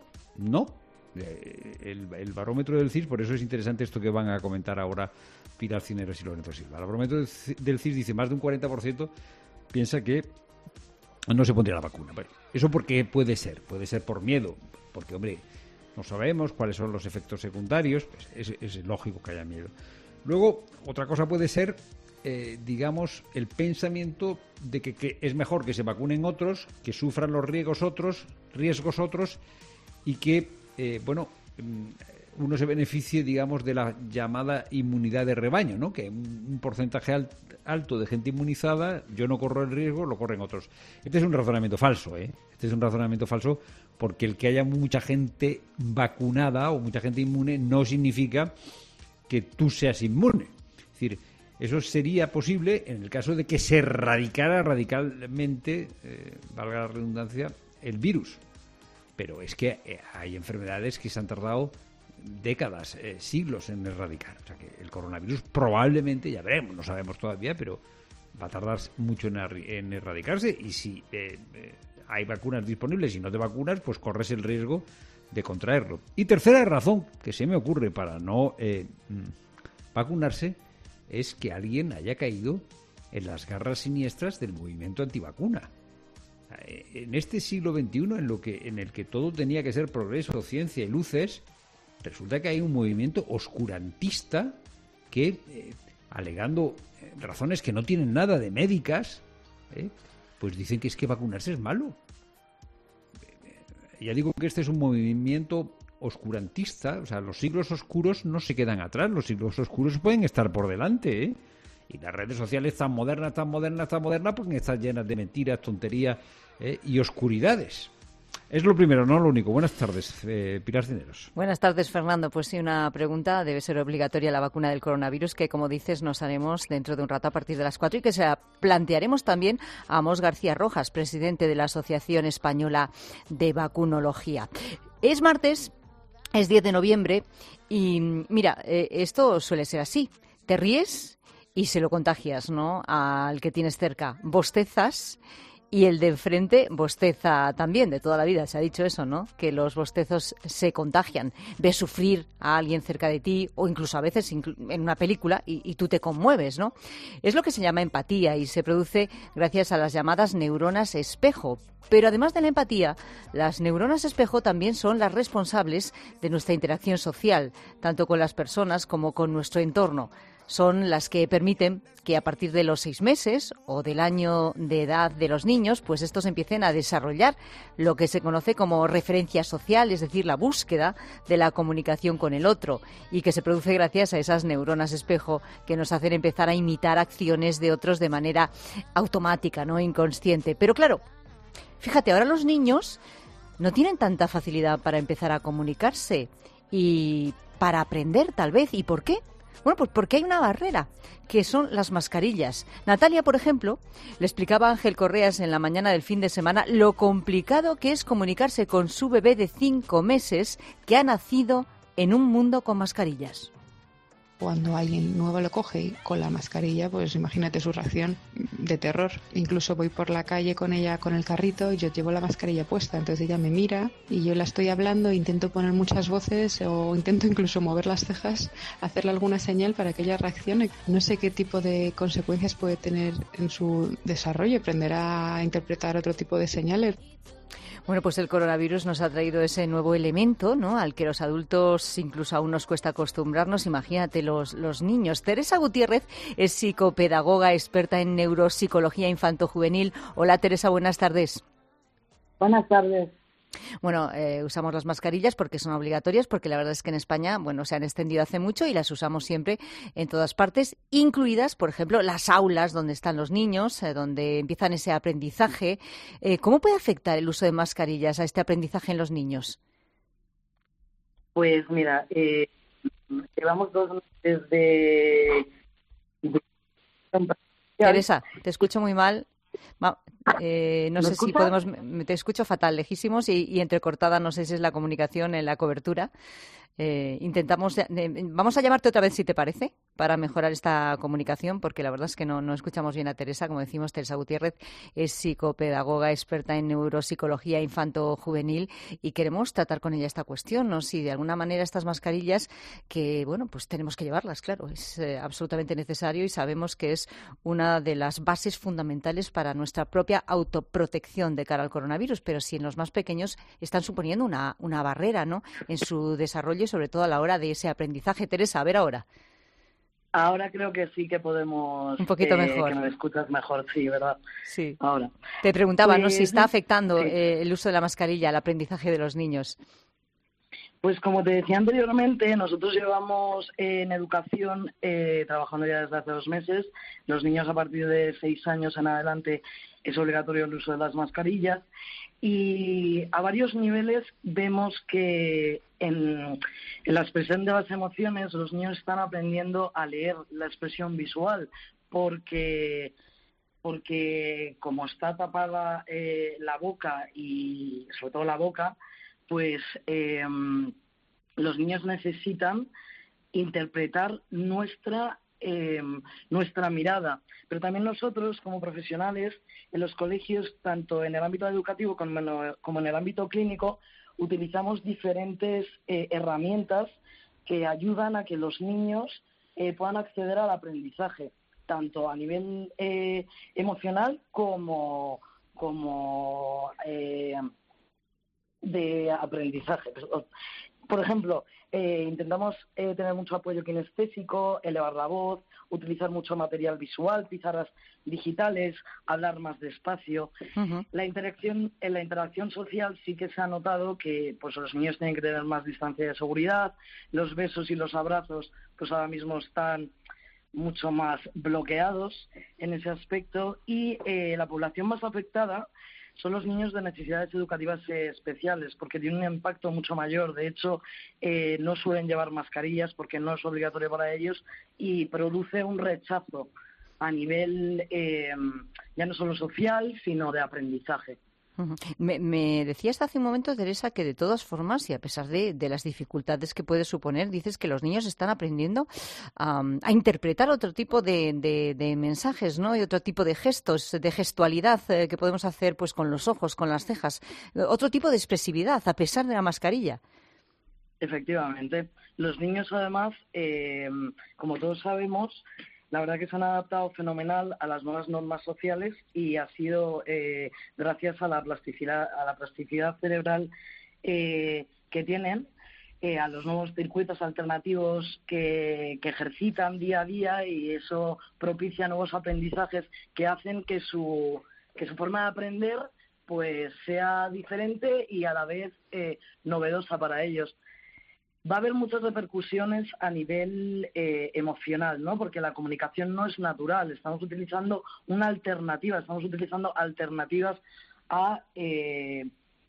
El barómetro del CIS, por eso es interesante esto que van a comentar ahora Pilar Cisneros y Lorenzo Silva. El barómetro del CIS dice más de un 40% piensa que no se pondría la vacuna. Bueno, ¿eso por qué puede ser? Puede ser por miedo, porque, hombre, no sabemos cuáles son los efectos secundarios, pues es lógico que haya miedo. Luego, otra cosa puede ser, digamos, el pensamiento de que es mejor que se vacunen otros, que sufran los riesgos otros, y que, uno se beneficie, digamos, de la llamada inmunidad de rebaño, ¿no? Que un porcentaje alto de gente inmunizada, yo no corro el riesgo, lo corren otros. Este es un razonamiento falso, Este es un razonamiento falso, porque el que haya mucha gente vacunada o mucha gente inmune no significa que tú seas inmune. Es decir, eso sería posible en el caso de que se erradicara radicalmente, valga la redundancia, el virus. Pero es que hay enfermedades que se han tardado décadas, siglos en erradicar. O sea que el coronavirus probablemente, ya veremos, no sabemos todavía, pero va a tardar mucho en erradicarse. Y si hay vacunas disponibles y no te vacunas, pues corres el riesgo de contraerlo. Y tercera razón que se me ocurre para no vacunarse es que alguien haya caído en las garras siniestras del movimiento antivacuna. En este siglo XXI, en el que todo tenía que ser progreso, ciencia y luces, resulta que hay un movimiento oscurantista que, alegando razones que no tienen nada de médicas, pues dicen que es que vacunarse es malo. Ya digo que este es un movimiento oscurantista, o sea, los siglos oscuros no se quedan atrás, los siglos oscuros pueden estar por delante, Y las redes sociales tan modernas, pueden estar llenas de mentiras, tonterías y oscuridades. Es lo primero, no lo único. Buenas tardes, Pilar Cisneros. Buenas tardes, Fernando. Pues sí, una pregunta. ¿Debe ser obligatoria la vacuna del coronavirus? Que, como dices, nos haremos dentro de un rato a partir de las 4 y que se la plantearemos también a Amos García Rojas, presidente de la Asociación Española de Vacunología. Es martes, es 10 de noviembre y, mira, esto suele ser así. Te ríes y se lo contagias, ¿no?, al que tienes cerca. Bostezas y el de enfrente bosteza también. De toda la vida se ha dicho eso, ¿no?, que los bostezos se contagian. Ves sufrir a alguien cerca de ti o incluso a veces en una película y tú te conmueves, ¿no? Es lo que se llama empatía y se produce gracias a las llamadas neuronas espejo. Pero además de la empatía, las neuronas espejo también son las responsables de nuestra interacción social, tanto con las personas como con nuestro entorno. Son las que permiten que a partir de los 6 meses o del año de edad de los niños, pues estos empiecen a desarrollar lo que se conoce como referencia social, es decir, la búsqueda de la comunicación con el otro, y que se produce gracias a esas neuronas espejo que nos hacen empezar a imitar acciones de otros de manera automática, no inconsciente. Pero claro, fíjate, ahora los niños no tienen tanta facilidad para empezar a comunicarse y para aprender tal vez. ¿Y por qué? Bueno, pues porque hay una barrera, que son las mascarillas. Natalia, por ejemplo, le explicaba a Ángel Correas en la mañana del fin de semana lo complicado que es comunicarse con su bebé de 5 meses que ha nacido en un mundo con mascarillas. Cuando alguien nuevo lo coge con la mascarilla, pues imagínate su reacción de terror. Incluso voy por la calle con ella con el carrito y yo llevo la mascarilla puesta, entonces ella me mira y yo la estoy hablando, intento poner muchas voces o intento incluso mover las cejas, hacerle alguna señal para que ella reaccione. No sé qué tipo de consecuencias puede tener en su desarrollo, aprenderá a interpretar otro tipo de señales. Bueno, pues el coronavirus nos ha traído ese nuevo elemento, ¿no?, al que los adultos incluso aún nos cuesta acostumbrarnos. Imagínate los niños. Teresa Gutiérrez es psicopedagoga, experta en neuropsicología infantojuvenil. Hola, Teresa, buenas tardes. Buenas tardes. Bueno, usamos las mascarillas porque son obligatorias, porque la verdad es que en España, bueno, se han extendido hace mucho y las usamos siempre en todas partes, incluidas, por ejemplo, las aulas donde están los niños, donde empiezan ese aprendizaje. ¿Cómo puede afectar el uso de mascarillas a este aprendizaje en los niños? Pues mira, llevamos 2 meses de... Teresa, te escucho muy mal. No sé si podemos... Te escucho fatal, lejísimos y entrecortada. No sé si es la comunicación en la cobertura. Vamos a llamarte otra vez, si te parece, para mejorar esta comunicación, porque la verdad es que no escuchamos bien a Teresa. Como decimos, Teresa Gutiérrez es psicopedagoga, experta en neuropsicología infanto-juvenil, y queremos tratar con ella esta cuestión, ¿no? Si de alguna manera estas mascarillas, que bueno, pues tenemos que llevarlas, claro, es absolutamente necesario y sabemos que es una de las bases fundamentales para nuestra propia autoprotección de cara al coronavirus, pero si en los más pequeños están suponiendo una barrera, ¿no?, en su desarrollo y sobre todo a la hora de ese aprendizaje. Teresa, a ver ahora. Ahora creo que sí que podemos... Un poquito mejor. Que me escuchas mejor, sí, ¿verdad? Sí. Ahora. Te preguntaba, ¿no?, si está afectando el uso de la mascarilla al aprendizaje de los niños. Pues como te decía anteriormente, nosotros llevamos en educación trabajando ya desde hace 2 meses. Los niños a partir de 6 años en adelante es obligatorio el uso de las mascarillas. Y a varios niveles vemos que en la expresión de las emociones los niños están aprendiendo a leer la expresión visual, porque como está tapada la boca y sobre todo la boca, pues los niños necesitan interpretar nuestra mirada. Pero también nosotros, como profesionales, en los colegios, tanto en el ámbito educativo como en el ámbito clínico, utilizamos diferentes herramientas que ayudan a que los niños puedan acceder al aprendizaje, tanto a nivel emocional como de aprendizaje. Por ejemplo, intentamos tener mucho apoyo kinestésico, elevar la voz, utilizar mucho material visual, pizarras digitales, hablar más despacio. Uh-huh. En la interacción social sí que se ha notado que pues los niños tienen que tener más distancia de seguridad, los besos y los abrazos pues ahora mismo están mucho más bloqueados en ese aspecto, y la población más afectada son los niños de necesidades educativas especiales, porque tienen un impacto mucho mayor. De hecho, no suelen llevar mascarillas porque no es obligatorio para ellos y produce un rechazo a nivel ya no solo social, sino de aprendizaje. Uh-huh. Me decías hace un momento, Teresa, que de todas formas, y a pesar de las dificultades que puede suponer, dices que los niños están aprendiendo a interpretar otro tipo de mensajes, ¿no?, y otro tipo de gestos, de gestualidad que podemos hacer pues con los ojos, con las cejas, otro tipo de expresividad a pesar de la mascarilla. Efectivamente. Los niños, además, como todos sabemos, la verdad que se han adaptado fenomenal a las nuevas normas sociales, y ha sido gracias a la plasticidad cerebral que tienen, a los nuevos circuitos alternativos que ejercitan día a día, y eso propicia nuevos aprendizajes que hacen que su forma de aprender pues sea diferente y a la vez novedosa para ellos. Va a haber muchas repercusiones a nivel emocional, ¿no? Porque la comunicación no es natural. Estamos utilizando una alternativa, estamos utilizando alternativas a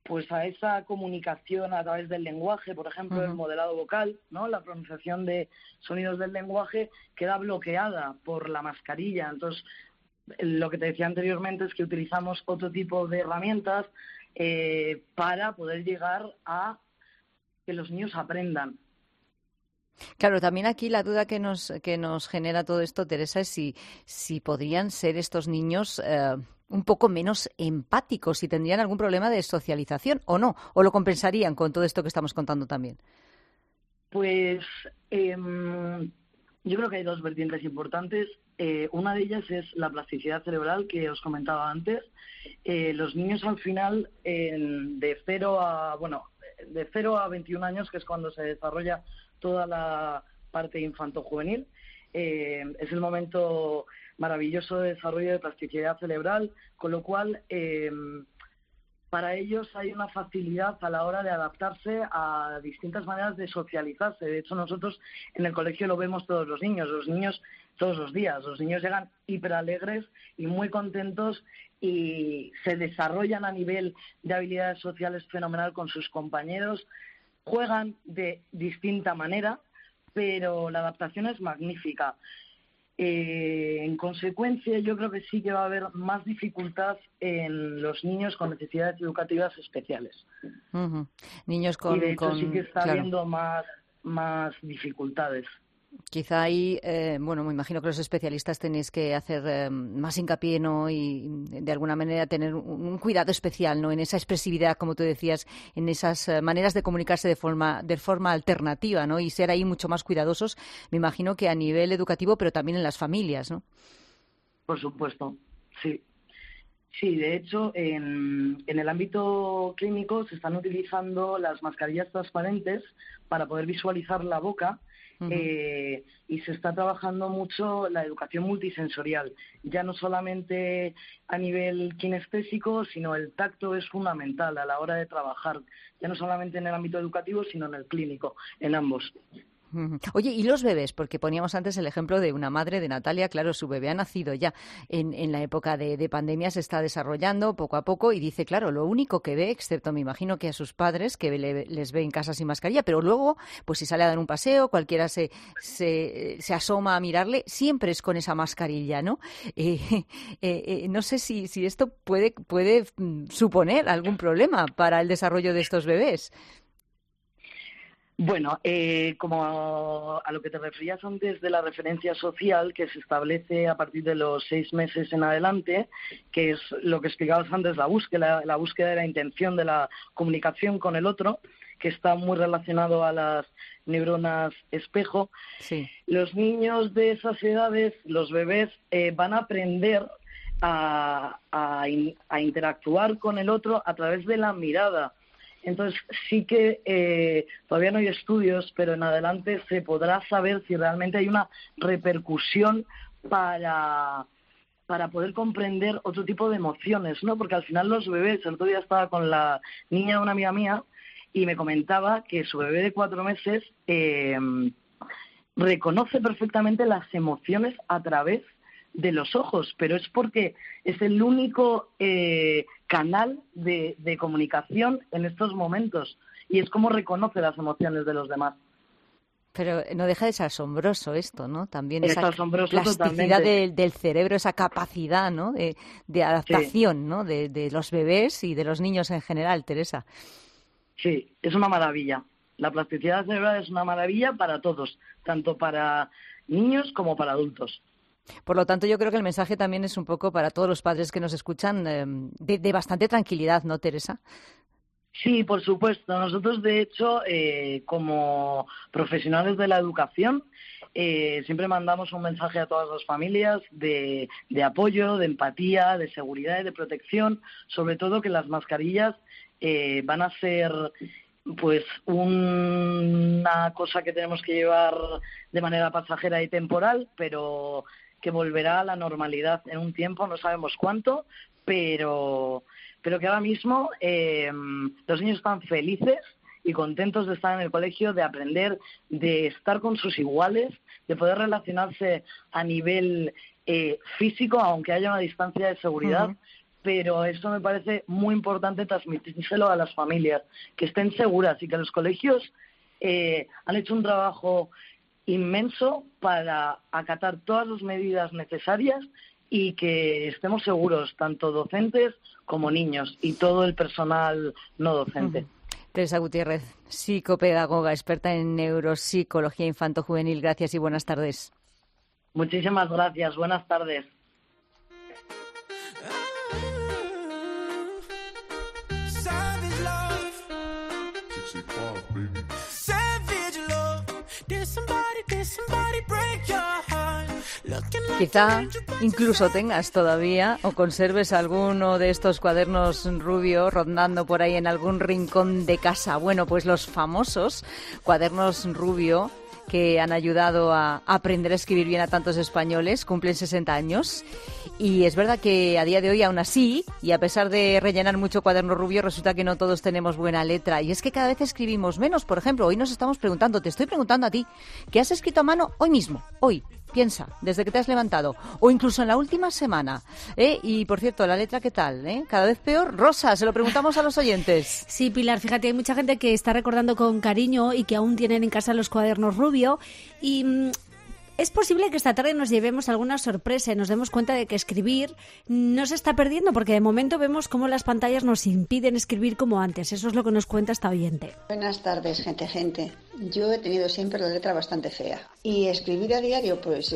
pues a esa comunicación a través del lenguaje, por ejemplo, el modelado vocal, ¿no? La pronunciación de sonidos del lenguaje queda bloqueada por la mascarilla. Entonces, lo que te decía anteriormente es que utilizamos otro tipo de herramientas para poder llegar a que los niños aprendan. Claro, también aquí la duda que nos genera todo esto, Teresa, es si podrían ser estos niños un poco menos empáticos, si tendrían algún problema de socialización o no, o lo compensarían con todo esto que estamos contando también. Pues yo creo que hay dos vertientes importantes. Una de ellas es la plasticidad cerebral que os comentaba antes. Los niños al final, de 0 a 21 años, que es cuando se desarrolla toda la parte infanto-juvenil, es el momento maravilloso de desarrollo de plasticidad cerebral, con lo cual para ellos hay una facilidad a la hora de adaptarse a distintas maneras de socializarse. De hecho, nosotros en el colegio lo vemos todos los niños todos los días. Los niños llegan hiperalegres y muy contentos y se desarrollan a nivel de habilidades sociales fenomenal con sus compañeros, juegan de distinta manera, pero la adaptación es magnífica. En consecuencia, yo creo que sí que va a haber más dificultad en los niños con necesidades educativas especiales. Niños con... Y de hecho sí que está claro, habiendo más dificultades. Quizá ahí, me imagino que los especialistas tenéis que hacer más hincapié, ¿no? Y de alguna manera tener un cuidado especial, ¿no? En esa expresividad, como tú decías, en esas maneras de comunicarse de forma alternativa, ¿no? Y ser ahí mucho más cuidadosos, me imagino que a nivel educativo, pero también en las familias, ¿no? Por supuesto, sí. Sí, de hecho, en el ámbito clínico se están utilizando las mascarillas transparentes para poder visualizar la boca. Y se está trabajando mucho la educación multisensorial, ya no solamente a nivel kinestésico, sino el tacto es fundamental a la hora de trabajar, ya no solamente en el ámbito educativo, sino en el clínico, en ambos. Oye, ¿y los bebés? Porque poníamos antes el ejemplo de una madre de Natalia, claro, su bebé ha nacido ya en la época de pandemia, se está desarrollando poco a poco y dice, claro, lo único que ve, excepto me imagino que a sus padres, que les ve en casa sin mascarilla, pero luego, pues si sale a dar un paseo, cualquiera se asoma a mirarle, siempre es con esa mascarilla, ¿no? No sé si esto puede suponer algún problema para el desarrollo de estos bebés. Bueno, como a lo que te referías antes de la referencia social que se establece a partir de los 6 meses en adelante, que es lo que explicabas antes, la búsqueda de la intención de la comunicación con el otro, que está muy relacionado a las neuronas espejo. Sí. Los niños de esas edades, los bebés, van a aprender a interactuar con el otro a través de la mirada. Entonces, sí que todavía no hay estudios, pero en adelante se podrá saber si realmente hay una repercusión para poder comprender otro tipo de emociones, ¿no? Porque al final los bebés, el otro día estaba con la niña de una amiga mía y me comentaba que su bebé de 4 meses reconoce perfectamente las emociones a través de los ojos, pero es porque es el único canal de comunicación en estos momentos y es como reconoce las emociones de los demás. Pero no deja de ser asombroso esto, ¿no? También es esa plasticidad del cerebro, esa capacidad, ¿no? de adaptación, sí, ¿no? De los bebés y de los niños en general, Teresa. Sí, es una maravilla. La plasticidad cerebral es una maravilla para todos, tanto para niños como para adultos. Por lo tanto, yo creo que el mensaje también es un poco para todos los padres que nos escuchan de bastante tranquilidad, ¿no, Teresa? Sí, por supuesto. Nosotros, de hecho, como profesionales de la educación, siempre mandamos un mensaje a todas las familias de apoyo, de empatía, de seguridad y de protección, sobre todo que las mascarillas van a ser pues una cosa que tenemos que llevar de manera pasajera y temporal, pero que volverá a la normalidad en un tiempo, no sabemos cuánto, pero que ahora mismo los niños están felices y contentos de estar en el colegio, de aprender, de estar con sus iguales, de poder relacionarse a nivel físico, aunque haya una distancia de seguridad, pero eso me parece muy importante transmitírselo a las familias, que estén seguras, y que los colegios han hecho un trabajo inmenso para acatar todas las medidas necesarias y que estemos seguros, tanto docentes como niños y todo el personal no docente. Teresa Gutiérrez, psicopedagoga, experta en neuropsicología infanto-juvenil. Gracias y buenas tardes. Muchísimas gracias. Buenas tardes. Quizá incluso tengas todavía o conserves alguno de estos cuadernos Rubio rondando por ahí en algún rincón de casa. Bueno, pues los famosos cuadernos Rubio que han ayudado a aprender a escribir bien a tantos españoles cumplen 60 años. Y es verdad que a día de hoy, aún así, y a pesar de rellenar mucho cuaderno Rubio, resulta que no todos tenemos buena letra. Y es que cada vez escribimos menos. Por ejemplo, hoy nos estamos preguntando, te estoy preguntando a ti, ¿qué has escrito a mano hoy mismo? Hoy. Piensa, desde que te has levantado, o incluso en la última semana. Y, por cierto, la letra, ¿qué tal? Cada vez peor. Rosa, se lo preguntamos a los oyentes. Sí, Pilar, fíjate, hay mucha gente que está recordando con cariño y que aún tienen en casa los cuadernos Rubio. Y es posible que esta tarde nos llevemos alguna sorpresa y nos demos cuenta de que escribir no se está perdiendo, porque de momento vemos cómo las pantallas nos impiden escribir como antes. Eso es lo que nos cuenta esta oyente. Buenas tardes, gente. Yo he tenido siempre la letra bastante fea. Y escribir a diario, pues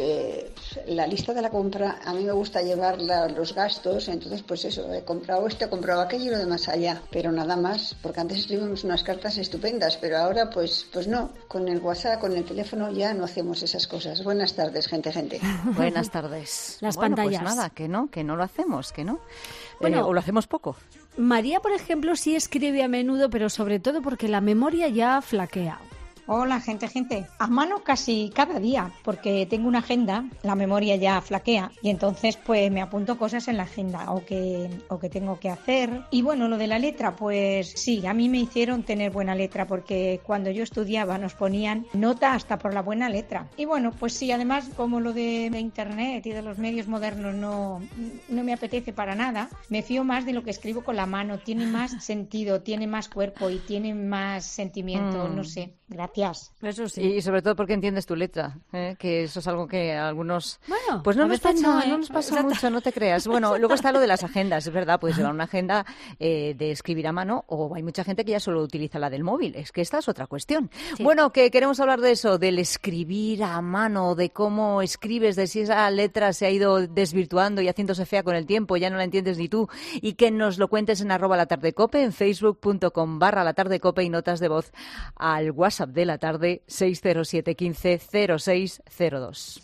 la lista de la compra, a mí me gusta llevar los gastos, entonces pues eso, he comprado esto, he comprado aquello y lo demás allá. Pero nada más, porque antes escribimos unas cartas estupendas, pero ahora pues no. Con el WhatsApp, con el teléfono ya no hacemos esas cosas. Buenas tardes, gente. Buenas tardes. Las Pues pantallas. nada, que no lo hacemos, que no. Bueno, o lo hacemos poco. María, por ejemplo, sí escribe a menudo, pero sobre todo porque la memoria ya flaquea. Hola, gente. A mano casi cada día, porque tengo una agenda, la memoria ya flaquea, y entonces pues me apunto cosas en la agenda o que tengo que hacer. Y bueno, lo de la letra, pues sí, a mí me hicieron tener buena letra, porque cuando yo estudiaba nos ponían nota hasta por la buena letra. Y bueno, pues sí, además como lo de internet y de los medios modernos no me apetece para nada, me fío más de lo que escribo con la mano, tiene más sentido, tiene más cuerpo y tiene más sentimiento, no sé. Gracias. Eso sí. Y sobre todo porque entiendes tu letra, que eso es algo que a algunos... Bueno, pues no nos pasa Exacto. mucho, no te creas. Bueno, luego está lo de las agendas, es verdad, puedes llevar una agenda de escribir a mano, o hay mucha gente que ya solo utiliza la del móvil. Es que esta es otra cuestión. Sí. Bueno, que queremos hablar de eso, del escribir a mano, de cómo escribes, de si esa letra se ha ido desvirtuando y haciéndose fea con el tiempo, ya no la entiendes ni tú, y que nos lo cuentes en @latardecope, en facebook.com/latardecope y notas de voz al WhatsApp de la tarde 607 15 0602.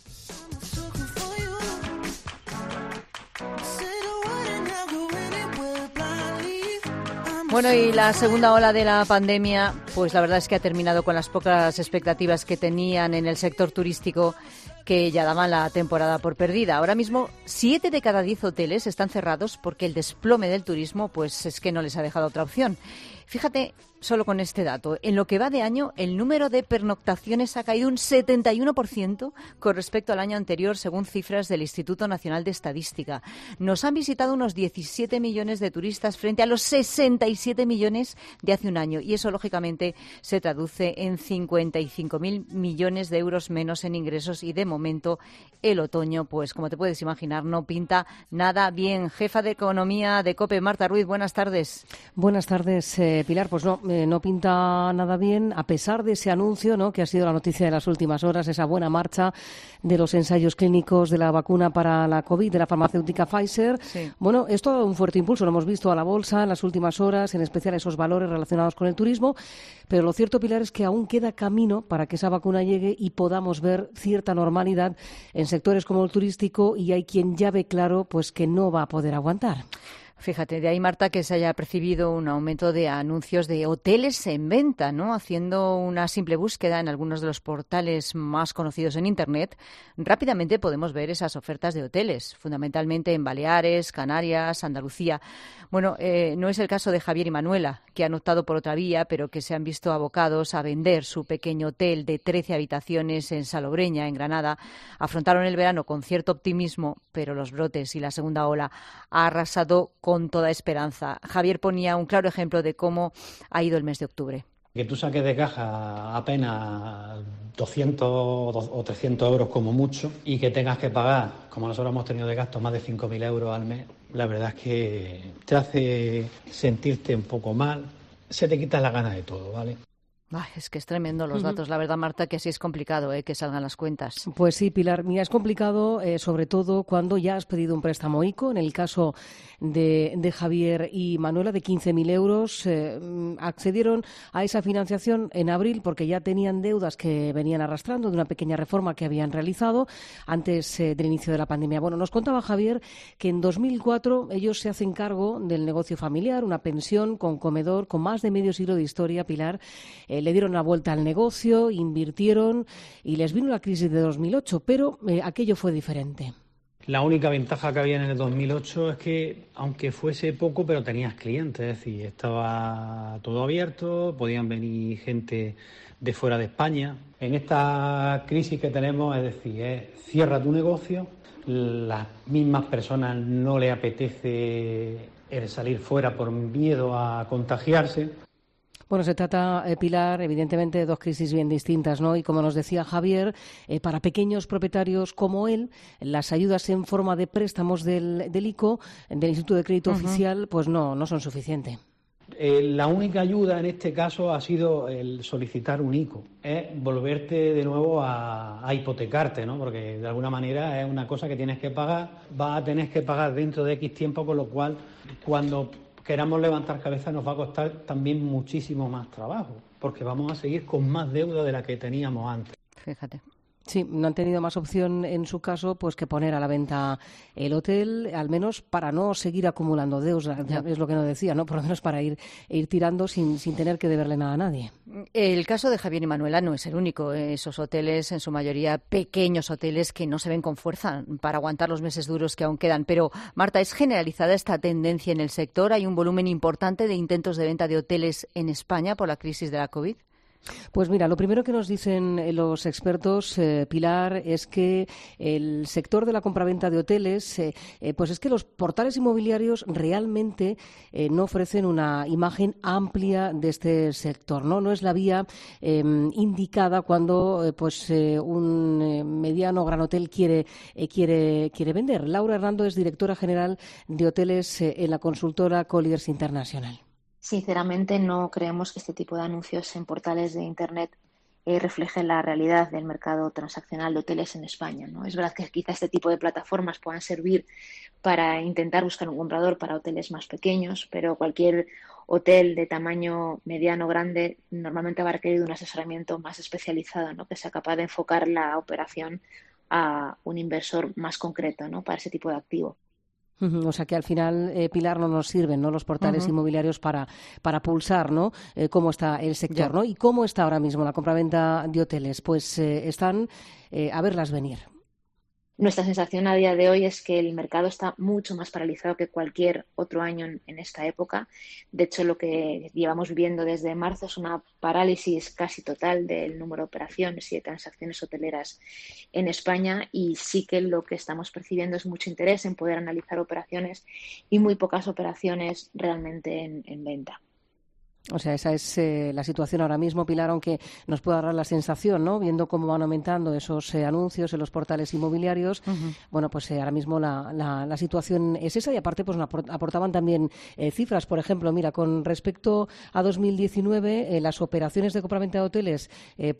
Bueno, y la segunda ola de la pandemia, pues la verdad es que ha terminado con las pocas expectativas que tenían en el sector turístico, que ya daban la temporada por perdida. Ahora mismo, 7 de cada 10 hoteles están cerrados porque el desplome del turismo, pues es que no les ha dejado otra opción. Fíjate, solo con este dato, en lo que va de año, el número de pernoctaciones ha caído un 71% con respecto al año anterior, según cifras del Instituto Nacional de Estadística. Nos han visitado unos 17 millones de turistas frente a los 67 millones de hace un año. Y eso, lógicamente, se traduce en 55.000 millones de euros menos en ingresos. Y, de momento, el otoño, pues como te puedes imaginar, no pinta nada bien. Jefa de Economía de COPE, Marta Ruiz, buenas tardes. Buenas tardes, Pilar. Pues no pinta nada bien, a pesar de ese anuncio, ¿no?, que ha sido la noticia de las últimas horas, esa buena marcha de los ensayos clínicos de la vacuna para la COVID de la farmacéutica Pfizer. Sí. Bueno, esto ha dado un fuerte impulso, lo hemos visto a la bolsa en las últimas horas, en especial esos valores relacionados con el turismo, pero lo cierto, Pilar, es que aún queda camino para que esa vacuna llegue y podamos ver cierta normalidad en sectores como el turístico, y hay quien ya ve claro pues que no va a poder aguantar. Fíjate, de ahí, Marta, que se haya percibido un aumento de anuncios de hoteles en venta, ¿no? Haciendo una simple búsqueda en algunos de los portales más conocidos en Internet, rápidamente podemos ver esas ofertas de hoteles, fundamentalmente en Baleares, Canarias, Andalucía. Bueno, no es el caso de Javier y Manuela, que han optado por otra vía, pero que se han visto abocados a vender su pequeño hotel de 13 habitaciones en Salobreña, en Granada. Afrontaron el verano con cierto optimismo, pero los brotes y la segunda ola ha arrasado con toda esperanza. Javier ponía un claro ejemplo de cómo ha ido el mes de octubre. Que tú saques de caja apenas 200 o 300 euros como mucho y que tengas que pagar, como nosotros hemos tenido de gasto, más de 5.000 euros al mes, la verdad es que te hace sentirte un poco mal, se te quitan las ganas de todo, ¿vale? Ay, es que es tremendo los datos, la verdad, Marta, que sí es complicado que salgan las cuentas. Pues sí, Pilar, mira, es complicado, sobre todo cuando ya has pedido un préstamo ICO. En el caso de Javier y Manuela, de 15.000 euros, accedieron a esa financiación en abril porque ya tenían deudas que venían arrastrando de una pequeña reforma que habían realizado antes del inicio de la pandemia. Bueno, nos contaba Javier que en 2004 ellos se hacen cargo del negocio familiar, una pensión con comedor con más de medio siglo de historia, Pilar. Le dieron la vuelta al negocio, invirtieron y les vino la crisis de 2008, pero aquello fue diferente. La única ventaja que había en el 2008 es que, aunque fuese poco, pero tenías clientes, es decir, estaba todo abierto, podían venir gente de fuera de España. En esta crisis que tenemos, es decir, cierra tu negocio, las mismas personas no les apetece salir fuera por miedo a contagiarse. Bueno, se trata, Pilar, evidentemente de dos crisis bien distintas, ¿no? Y como nos decía Javier, para pequeños propietarios como él, las ayudas en forma de préstamos del ICO, del Instituto de Crédito Oficial, pues no son suficientes. La única ayuda en este caso ha sido el solicitar un ICO, es volverte de nuevo a hipotecarte, ¿no? Porque de alguna manera es una cosa que tienes que pagar, vas a tener que pagar dentro de X tiempo, con lo cual cuando queramos levantar cabeza nos va a costar también muchísimo más trabajo, porque vamos a seguir con más deuda de la que teníamos antes. Fíjate. Sí, no han tenido más opción en su caso pues que poner a la venta el hotel, al menos para no seguir acumulando deuda, es lo que nos decía, ¿no? Por lo menos para ir tirando sin tener que deberle nada a nadie. El caso de Javier y Manuela no es el único. Esos hoteles, en su mayoría pequeños hoteles que no se ven con fuerza para aguantar los meses duros que aún quedan. Pero, Marta, ¿es generalizada esta tendencia en el sector? ¿Hay un volumen importante de intentos de venta de hoteles en España por la crisis de la COVID? Pues mira, lo primero que nos dicen los expertos, Pilar, es que el sector de la compraventa de hoteles, pues es que los portales inmobiliarios realmente no ofrecen una imagen amplia de este sector, ¿no? No es la vía indicada cuando pues un mediano o gran hotel quiere vender. Laura Hernando es directora general de hoteles en la consultora Colliers International. Sinceramente, no creemos que este tipo de anuncios en portales de Internet reflejen la realidad del mercado transaccional de hoteles en España, ¿no? Es verdad que quizá este tipo de plataformas puedan servir para intentar buscar un comprador para hoteles más pequeños, pero cualquier hotel de tamaño mediano o grande normalmente va a requerir un asesoramiento más especializado, ¿no? Que sea capaz de enfocar la operación a un inversor más concreto, ¿no? Para ese tipo de activo. O sea que al final, Pilar, no nos sirven, ¿no?, los portales inmobiliarios para pulsar, ¿no?, cómo está el sector, ¿no? Y cómo está ahora mismo la compraventa de hoteles. Pues están a verlas venir. Nuestra sensación a día de hoy es que el mercado está mucho más paralizado que cualquier otro año en esta época. De hecho, lo que llevamos viviendo desde marzo es una parálisis casi total del número de operaciones y de transacciones hoteleras en España, y sí que lo que estamos percibiendo es mucho interés en poder analizar operaciones y muy pocas operaciones realmente en venta. O sea, esa es la situación ahora mismo, Pilar, aunque nos pueda dar la sensación, ¿no?, viendo cómo van aumentando esos anuncios en los portales inmobiliarios. Bueno, pues ahora mismo la situación es esa, y aparte pues aportaban también cifras. Por ejemplo, mira, con respecto a 2019, las operaciones de compraventa de hoteles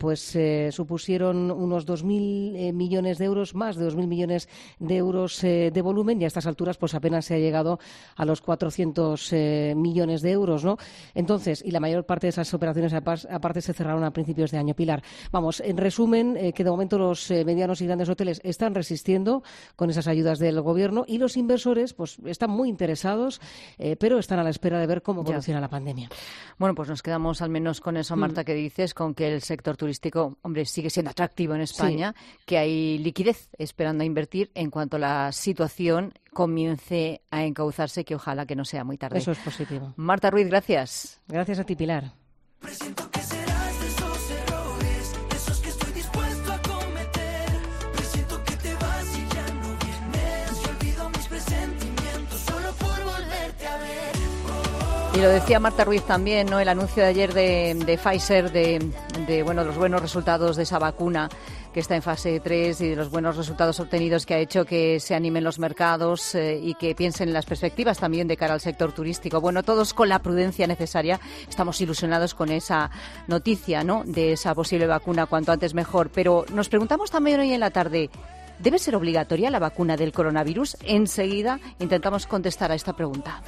supusieron unos 2.000 millones de euros, más de 2.000 millones de euros de volumen, y a estas alturas pues apenas se ha llegado a los 400 millones de euros, ¿no? Entonces, y la mayor parte de esas operaciones aparte se cerraron a principios de año. Pilar, vamos, en resumen, que de momento los medianos y grandes hoteles están resistiendo con esas ayudas del gobierno, y los inversores pues están muy interesados, pero están a la espera de ver cómo evoluciona la pandemia. Bueno, pues nos quedamos al menos con eso, Marta, que dices, con que el sector turístico, hombre, sigue siendo atractivo en España, que hay liquidez esperando a invertir en cuanto la situación comience a encauzarse, que ojalá que no sea muy tarde. Eso es positivo. Marta Ruiz, gracias. Gracias. Gracias a ti, Pilar. Presiento que serás de esos errores, esos que estoy dispuesto a cometer. Presiento que te vas y ya no vienes. Yo olvido mis presentimientos solo por volverte a ver. Y lo decía Marta Ruiz también, ¿no? El anuncio de ayer de Pfizer de los buenos resultados de esa vacuna que está en fase 3 y de los buenos resultados obtenidos que ha hecho que se animen los mercados y que piensen en las perspectivas también de cara al sector turístico. Bueno, todos con la prudencia necesaria estamos ilusionados con esa noticia, ¿no? De esa posible vacuna, cuanto antes mejor. Pero nos preguntamos también hoy en la tarde, ¿debe ser obligatoria la vacuna del coronavirus? Enseguida intentamos contestar a esta pregunta.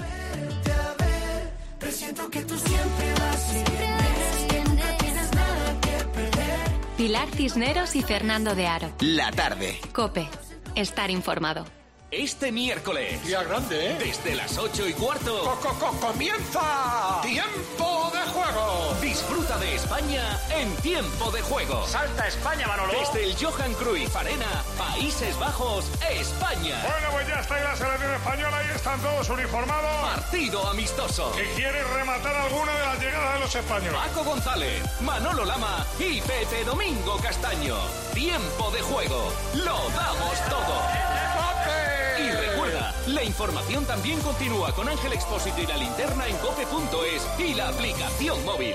Presiento que tú siempre vas y vienes, que nunca tienes nada que perder. Pilar Cisneros y Fernando de Aro. La tarde. COPE. Estar informado. Este miércoles. Día grande, ¿eh? Desde las 8:15. ¡Comienza! ¡Tiempo de juego! Disfruta de España en Tiempo de Juego. ¡Salta España, Manolo! Desde el Johan Cruyff Arena, Países Bajos, España. Bueno, pues ya está ahí la selección española, ahí están todos uniformados. Partido amistoso. ¿Que quiere rematar alguna de las llegadas de los españoles? Paco González, Manolo Lama y Pepe Domingo Castaño. Tiempo de Juego. Lo damos todo. Y recuerda, la información también continúa con Ángel Expósito y la linterna en cope.es y la aplicación móvil.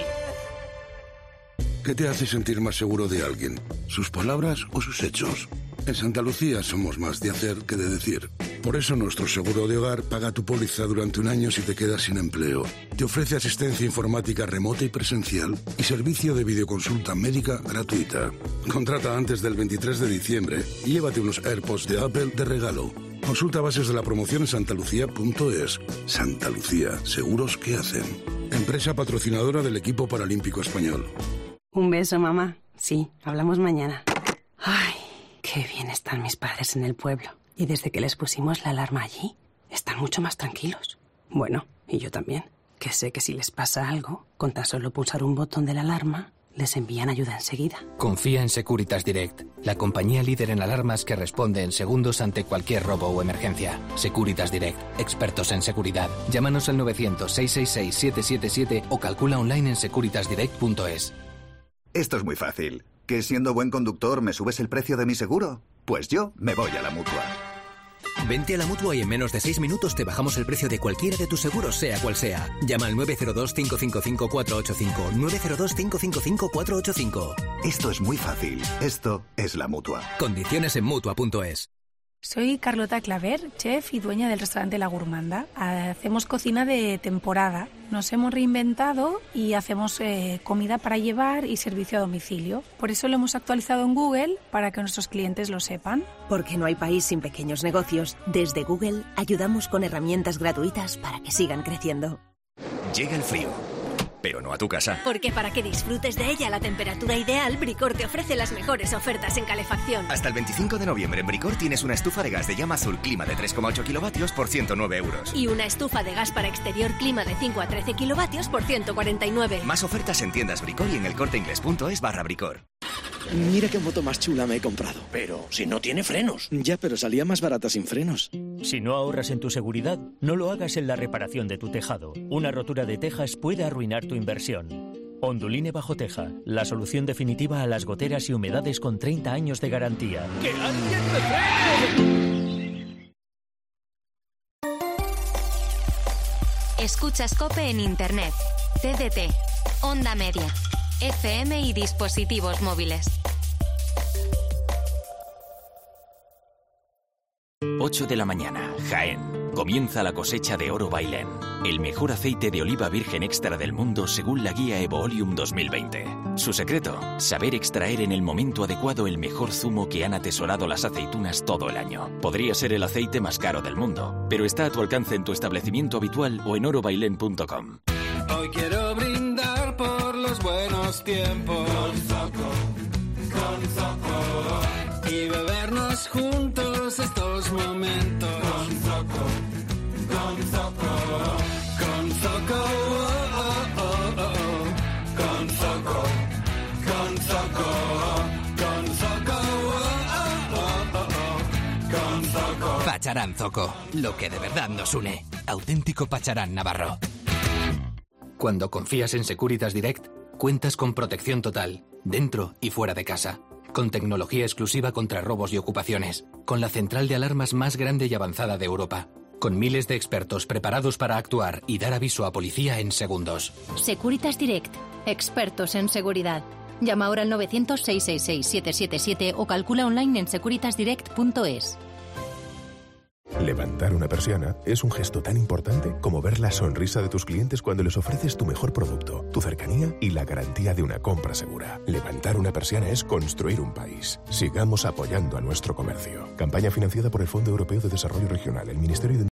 ¿Qué te hace sentir más seguro de alguien? ¿Sus palabras o sus hechos? En Santa Lucía somos más de hacer que de decir. Por eso nuestro seguro de hogar paga tu póliza durante un año si te quedas sin empleo. Te ofrece asistencia informática remota y presencial y servicio de videoconsulta médica gratuita. Contrata antes del 23 de diciembre y llévate unos AirPods de Apple de regalo. Consulta bases de la promoción en santalucía.es. Santa Lucía, seguros que hacen. Empresa patrocinadora del equipo paralímpico español. Un beso, mamá. Sí, hablamos mañana. Ay, qué bien están mis padres en el pueblo. Y desde que les pusimos la alarma allí, están mucho más tranquilos. Bueno, y yo también, que sé que si les pasa algo, con tan solo pulsar un botón de la alarma, les envían ayuda enseguida. Confía en Securitas Direct, la compañía líder en alarmas que responde en segundos ante cualquier robo o emergencia. Securitas Direct, expertos en seguridad. Llámanos al 900-666-777 o calcula online en securitasdirect.es. Esto es muy fácil. ¿Que siendo buen conductor me subes el precio de mi seguro? Pues yo me voy a la Mutua. Vente a la Mutua y en menos de 6 minutos te bajamos el precio de cualquiera de tus seguros, sea cual sea. Llama al 902-555-485. 902-555-485. Esto es muy fácil. Esto es la Mutua. Condiciones en Mutua.es. Soy Carlota Claver, chef y dueña del restaurante La Gourmanda. Hacemos cocina de temporada. Nos hemos reinventado y hacemos comida para llevar y servicio a domicilio. Por eso lo hemos actualizado en Google para que nuestros clientes lo sepan. Porque no hay país sin pequeños negocios. Desde Google ayudamos con herramientas gratuitas para que sigan creciendo. Llega el frío, pero no a tu casa. Porque para que disfrutes de ella a la temperatura ideal, Bricor te ofrece las mejores ofertas en calefacción. Hasta el 25 de noviembre en Bricor tienes una estufa de gas de llama azul clima de 3,8 kilovatios por 109 euros. Y una estufa de gas para exterior clima de 5 a 13 kilovatios por 149. Más ofertas en tiendas Bricor y en elcorteingles.es/Bricor. Mira qué moto más chula me he comprado. Pero si no tiene frenos. Ya, pero salía más barata sin frenos. Si no ahorras en tu seguridad, no lo hagas en la reparación de tu tejado. Una rotura de tejas puede arruinar tu inversión. Onduline Bajo Teja, la solución definitiva a las goteras y humedades con 30 años de garantía. ¡Que alguien me frene! Escuchas COPE en Internet, TDT, Onda Media, FM y dispositivos móviles. 8 de la mañana, Jaén. Comienza la cosecha de Oro Bailén, el mejor aceite de oliva virgen extra del mundo según la guía Evoolium 2020. Su secreto, saber extraer en el momento adecuado el mejor zumo que han atesorado las aceitunas todo el año. Podría ser el aceite más caro del mundo, pero está a tu alcance en tu establecimiento habitual o en orobailén.com. Hoy quiero brindar por los buenos tiempos. Con Zoco. Y bebernos juntos estos momentos. Con Zoco. Con Zoco, oh, oh, oh, oh. Con Zoco. Con Zoco. Con Zoco, oh, oh, oh, oh. Con Zoco. Pacharán Zoco, lo que de verdad nos une. Auténtico Pacharán navarro. Cuando confías en Securitas Direct, cuentas con protección total, dentro y fuera de casa. Con tecnología exclusiva contra robos y ocupaciones. Con la central de alarmas más grande y avanzada de Europa. Con miles de expertos preparados para actuar y dar aviso a policía en segundos. Securitas Direct. Expertos en seguridad. Llama ahora al 900-666-777 o calcula online en securitasdirect.es. Levantar una persiana es un gesto tan importante como ver la sonrisa de tus clientes cuando les ofreces tu mejor producto, tu cercanía y la garantía de una compra segura. Levantar una persiana es construir un país. Sigamos apoyando a nuestro comercio. Campaña financiada por el Fondo Europeo de Desarrollo Regional, el Ministerio de